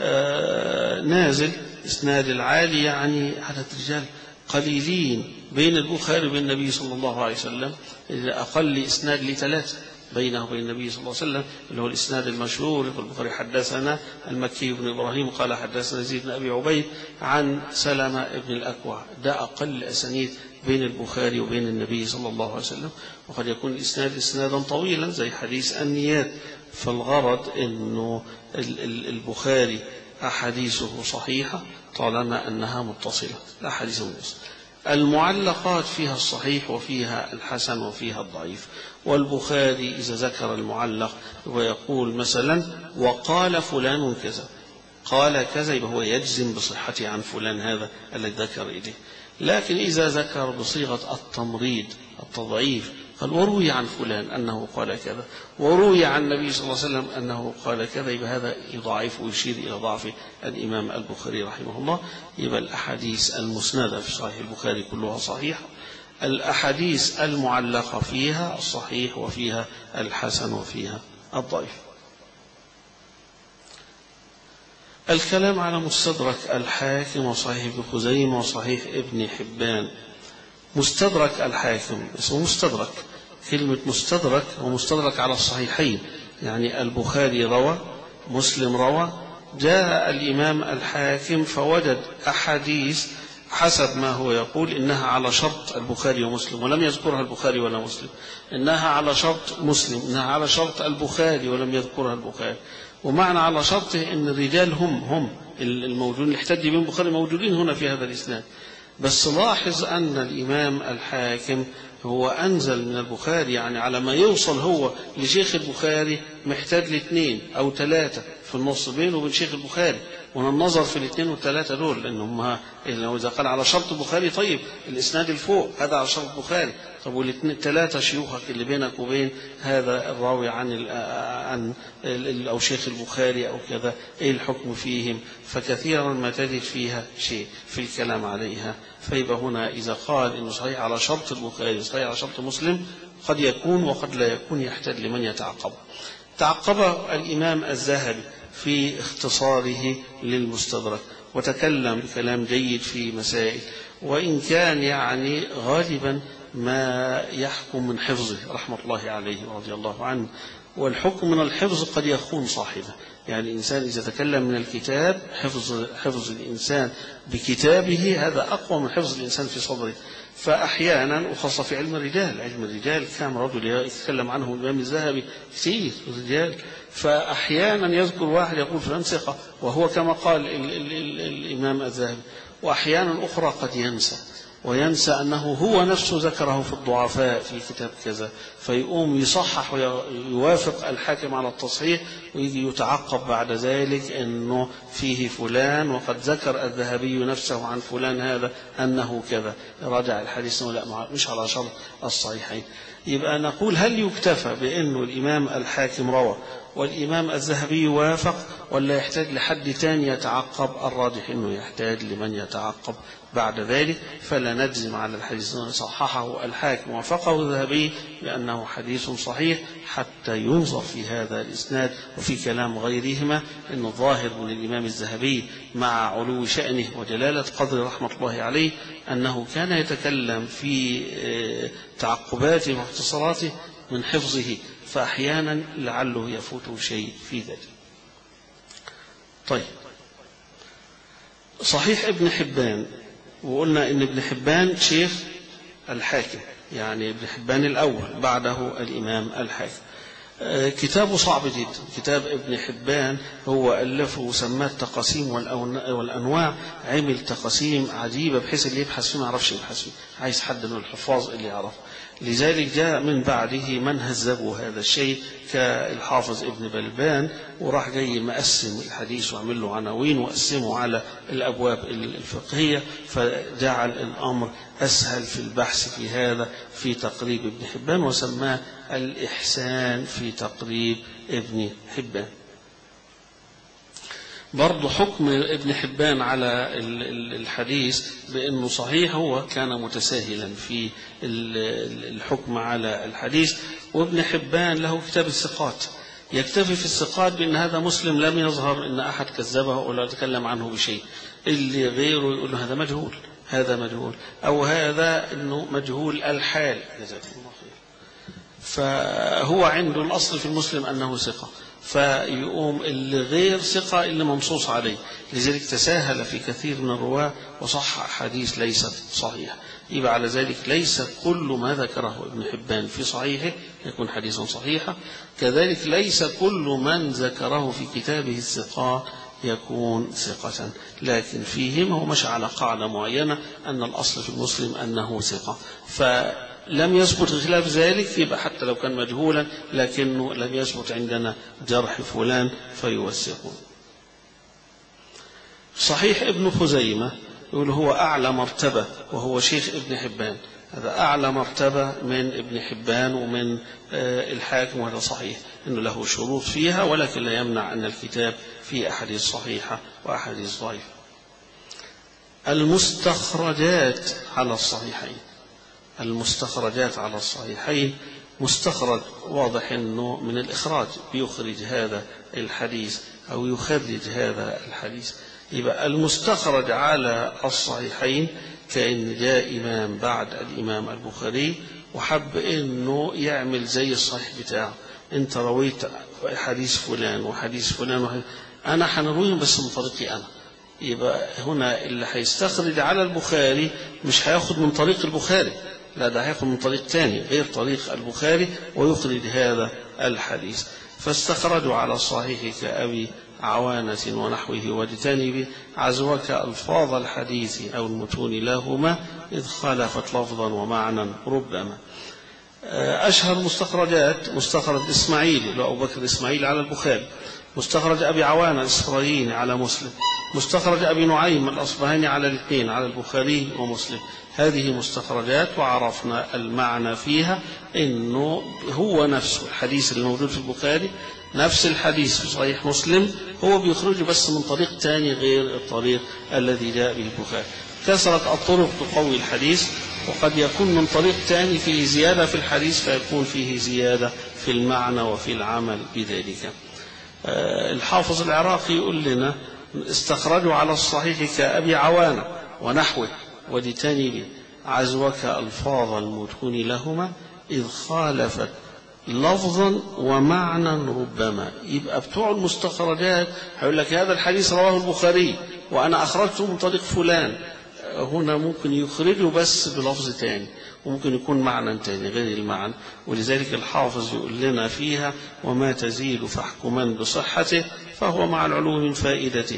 آه نازل. إسناد العالي يعني عدد رجال قليلين بين البخاري وبين النبي صلى الله عليه وسلم، إذا أقل إسناد لثلاثة بينه وبين النبي صلى الله عليه وسلم، اللي هو الإسناد المشهور. يقول البخاري حدثنا المكي بن إبراهيم قال حدثنا يزيد بن أبي عبيد عن سلمة بن الأكوع، ده أقل أسانيد بين البخاري وبين النبي صلى الله عليه وسلم. وقد يكون الإسناد إسنادا طويلا زي حديث النيات. فالغرض أنه البخاري أحاديثه صحيحة طالما أنها متصلة، الأحاديث المتصلة. المعلقات فيها الصحيح وفيها الحسن وفيها الضعيف. والبخاري إذا ذكر المعلق ويقول مثلا وقال فلان كذا، قال كذا، يبقى هو يجزم بصحته عن فلان هذا الذي ذكر إليه. لكن إذا ذكر بصيغة التمريض التضعيف، قال وروي عن فلان أنه قال كذا، وروي عن النبي صلى الله عليه وسلم أنه قال كذا، يبقى هذا يضعف ويشير إلى ضعف الإمام البخاري رحمه الله. يبقى الأحاديث المسندة في صحيح البخاري كلها صحيحة، الأحاديث المعلقة فيها الصحيح وفيها الحسن وفيها الضعيف. الكلام على مستدرك الحاكم وصحيح ابن خزيمة وصحيح ابن حبان. مستدرك الحاكم اسمه مستدرك، كلمة مستدرك ومستدرك على الصحيحين، يعني البخاري روى، مسلم روى، جاء الإمام الحاكم فوجد أحاديث حسب ما هو يقول إنها على شرط البخاري ومسلم، ولم يذكرها البخاري ولا مسلم، إنها على شرط مسلم، إنها على شرط البخاري ولم يذكرها البخاري. ومعنى على شرطه إن الرجال هم هم الموجودين اللي احتج بهم البخاري موجودين هنا في هذا الإسناد. بس لاحظ أن الإمام الحاكم هو أنزل من البخاري، يعني على ما يوصل هو لشيخ البخاري محتاج لاثنين أو ثلاثة في النص بينه وبين شيخ البخاري. وننظر في الاثنين والثلاثة دول، لأنهم إذا قال على شرط البخاري طيب الإسناد الفوق هذا على شرط البخاري، طب والاثنين ثلاثة شيوخك اللي بينك وبين هذا الراوي عن عن أو شيخ البخاري أو كذا، إيه الحكم فيهم؟ فكثيرا ما تجد فيها شيء في الكلام عليها. فيبقى هنا إذا قال إنه صحيح على شرط البخاري صحيح على شرط مسلم، قد يكون وقد لا يكون، يحتاج لمن يتعقب. تعقب الإمام الذهبي في اختصاره للمستدرك وتكلم بكلام جيد في مسائل، وإن كان يعني غالبا ما يحكم من حفظه رحمة الله عليه ورضي الله عنه. والحكم من الحفظ قد يخون صاحبه، يعني الإنسان إذا تكلم من الكتاب، حفظ حفظ الإنسان بكتابه هذا أقوى من حفظ الإنسان في صدره. فأحيانا وخاصة في علم الرجال، علم الرجال كم رجل يتكلم عنه الإمام الذهبي كثير الرجال، فأحيانا يذكر واحد يقول فلان ثقة وهو كما قال ال ال ال الإمام الذهبي، وأحيانا أخرى قد ينسى. وينسى أنه هو نفسه ذكره في الضعفاء في كتاب كذا، فيقوم يصحح ويوافق الحاكم على التصحيح، ويجي يتعقب بعد ذلك أنه فيه فلان وقد ذكر الذهبي نفسه عن فلان هذا أنه كذا، راجع الحديث لا مش على شرط الصحيحين. يبقى نقول هل يكتفى بأنه الإمام الحاكم روى والإمام الذهبي وافق، ولا يحتاج لحد تاني يتعقب؟ الراجح أنه يحتاج لمن يتعقب بعد ذلك، فلا نجزم على الحديث صححه الحاكم وافقه الذهبي لأنه حديث صحيح حتى ينظر في هذا الإسناد. وفي كلام غيرهما أن الظاهر من الإمام الذهبي مع علو شأنه وجلالة قدر رحمة الله عليه أنه كان يتكلم في تعقباته واختصاراته من حفظه، فأحيانا لعله يفوته شيء في ذلك. طيب، صحيح ابن حبان، وقلنا ان ابن حبان شيخ الحاكم، يعني ابن حبان الأول بعده الإمام الحاكم. كتابه صعب جدا، كتاب ابن حبان هو ألفه وسماه التقاسيم والأنواع، عمل تقاسيم عجيبة بحيث اللي يبحث فيه ما يعرفش يبحث فيه، عايز حد من الحفاظ اللي يعرف. لذلك جاء من بعده من هذبوا هذا الشيء كالحافظ ابن بلبان، وراح جاي مقسم الحديث وعمل له عناوين وقسمه على الأبواب الفقهية، فجعل الأمر أسهل في البحث في هذا في تقريب ابن حبان، وسماه الإحسان في تقريب ابن حبان. برضو حكم ابن حبان على الحديث بأنه صحيح، هو كان متساهلا في الحكم على الحديث. وابن حبان له كتاب الثقات، يكتفي في الثقات بأن هذا مسلم لم يظهر أن أحد كذبه ولا يتكلم عنه بشيء، اللي غيره يقول له هذا مجهول، هذا مجهول، أو هذا أنه مجهول الحال. فهو عنده الأصل في المسلم أنه ثقة، فيقوم اللي غير ثقة اللي منصوص عليه، لذلك تساهل في كثير من الرواة وصح حديث ليست صحيح. يبقى على ذلك ليس كل ما ذكره ابن حبان في صحيحه يكون حديثا صحيحا، كذلك ليس كل من ذكره في كتابه الثقات يكون ثقة، لكن فيهم هو مشى على قاعدة معينة أن الأصل في المسلم أنه ثقة، فلم يثبت خلاف ذلك يبقى حتى لو كان مجهولا لكنه لم يثبت عندنا جرح فلان فيوثقون. صحيح ابن خزيمة يقول هو أعلى مرتبة وهو شيخ ابن حبان، هذا أعلى مرتبة من ابن حبان ومن الحاكم، وهذا صحيح أنه له شروط فيها، ولكن لا يمنع أن الكتاب فيه أحاديث صحيحة وأحاديث ضعيفة. المستخرجات على الصحيحين، المستخرجات على الصحيحين، مستخرج واضح أنه من الإخراج بيخرج هذا الحديث أو يخرج هذا الحديث. يبقى المستخرج على الصحيحين كأن جاء إمام بعد الإمام البخاري وحب أنه يعمل زي الصحيح بتاعه، أنت رويت حديث فلان وحديث فلان وحديث، أنا حنرويهم بس من طريقي أنا. يبقى هنا اللي هيستخرج على البخاري مش هياخد من طريق البخاري، لا ده هياخد من طريق تاني غير طريق البخاري ويخرج هذا الحديث. فاستخرجوا على الصحيح كأبي عوانة ونحوه واجتنب عزوك ألفاظ الحديث أو المتون لهما إذ خالفت لفظا ومعنى ربما. أشهر مستخرجات مستخرج إسماعيل لأبو بكر إسماعيل على البخاري، مستخرج أبي عوانة الإسفرايني على مسلم، مستخرج أبي نعيم الأصبهاني على الاثنين على البخاري ومسلم. هذه مستخرجات وعرفنا المعنى فيها أنه هو نفسه الحديث اللي موجود في البخاري نفس الحديث في صحيح مسلم، هو بيخرجه بس من طريق تاني غير الطريق الذي جاء به البخاري. كثرة الطرق تقوي الحديث، وقد يكون من طريق تاني فيه زيادة في الحديث فيكون فيه زيادة في المعنى وفي العمل بذلك. الحافظ العراقي يقول لنا استخرجوا على الصحيح كأبي عوانة ونحوه واجتنب عزوك ألفاظ المتون لهما إذ خالفت لفظا ومعنى ربما. يبقى بتوع المستخرجات هيقول لك هذا الحديث رواه البخاري وأنا أخرجته من طريق فلان، هنا ممكن يخرجه بس بلفظ تاني وممكن يكون معنى تاني غير المعنى. ولذلك الحافظ يقول لنا فيها وما تزيد فاحكما بصحته فهو مع العلو من فائدته،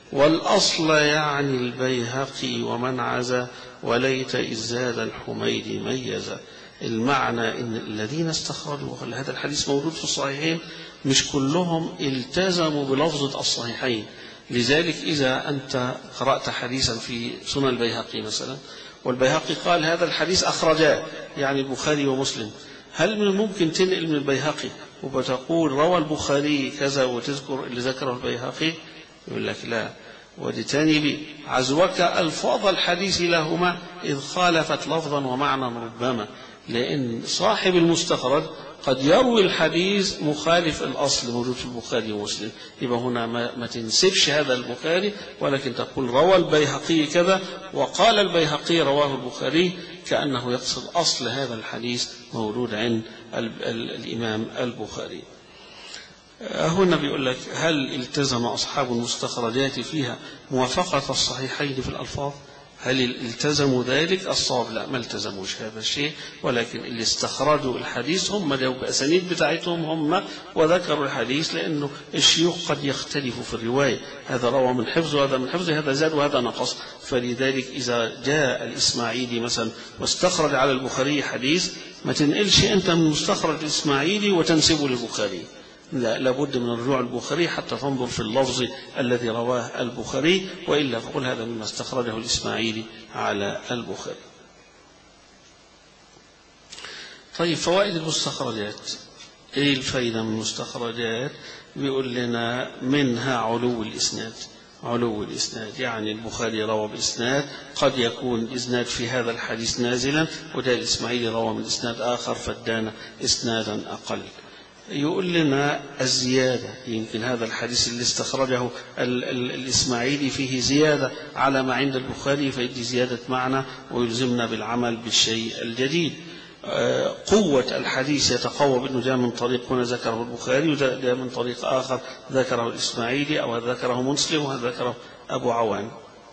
والأصل يعني البيهقي ومن عزا وليت إذ زاد الحميد ميزا. المعنى إن الذين استخرجوا هذا الحديث موجود في الصحيحين مش كلهم التزموا بلفظة الصحيحين. لذلك إذا أنت قرأت حديثا في سنن البيهقي مثلا والبيهقي قال هذا الحديث أخرجاه يعني البخاري ومسلم، هل من الممكن تنقل من البيهقي وبتقول روى البخاري كذا وتذكر اللي ذكره البيهقي؟ يقول لك لا، ودتاني عزوك ألفاظ الحديث لهما إذ خالفت لفظا ومعنى ربما، لأن صاحب المستخرج قد يروي الحديث مخالف الأصل موجود في البخاري ومسلم، يبقى هنا ما, ما تنسبش هذا البخاري ولكن تقول روى البيهقي كذا وقال البيهقي رواه البخاري، كأنه يقصد أصل هذا الحديث موجود عند الإمام البخاري. هنا بيقول لك هل التزم أصحاب المستخرجات فيها موافقة الصحيحين في الألفاظ؟ هل التزموا ذلك؟ الصواب لا، ما التزموش هذا الشيء، ولكن اللي استخرجوا الحديث هم لو بأسانيد بتاعتهم هم وذكروا الحديث، لأنه الشيوخ قد يختلفوا في الرواية، هذا روى من حفظه وهذا من حفظه، هذا زاد وهذا نقص. فلذلك إذا جاء الإسماعيلي مثلا واستخرج على البخاري حديث ما تنقلش أنت من مستخرج الإسماعيلي وتنسبه للبخاري، لا، لابد من الرجوع البخاري حتى تنظر في اللفظ الذي رواه البخاري، وإلا فقل هذا مما استخرجه الإسماعيلي على البخاري. طيب فوائد المستخرجات، ايه الفائدة من المستخرجات؟ بيقول لنا منها علو الإسناد. علو الإسناد يعني البخاري روى بإسناد قد يكون الإسناد في هذا الحديث نازلا، وده الإسماعيلي روى من إسناد آخر فادانا إسنادا أقل. يقول لنا الزيادة، يمكن هذا الحديث اللي استخرجه ال ال الإسماعيلي فيه زيادة على ما عند البخاري، فيدي زيادة معنى ويلزمنا بالعمل بالشيء الجديد. قوة الحديث يتقوى بأنه جاء من طريق هنا ذكره البخاري وجاء من طريق آخر ذكره الإسماعيلي أو ذكره مسلم وذكره أبو عوان.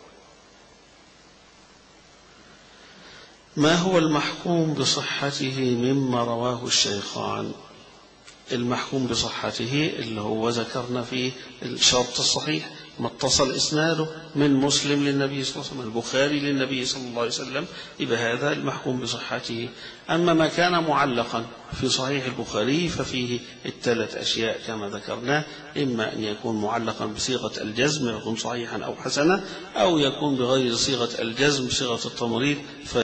ما هو المحكوم بصحته مما رواه الشيخان؟ المحكوم بصحته اللي هو ذكرنا فيه الشرط الصحيح، ما اتصل إسناده من مسلم للنبي صلى الله عليه وسلم البخاري للنبي صلى الله عليه وسلم، يبقى هذا المحكوم بصحته. أما ما كان معلقا في صحيح البخاري ففيه الثلاث أشياء كما ذكرنا، إما أن يكون معلقا بصيغة الجزم يكون صحيحا أو حسنا، أو يكون بغير صيغة الجزم بصيغة التمريض.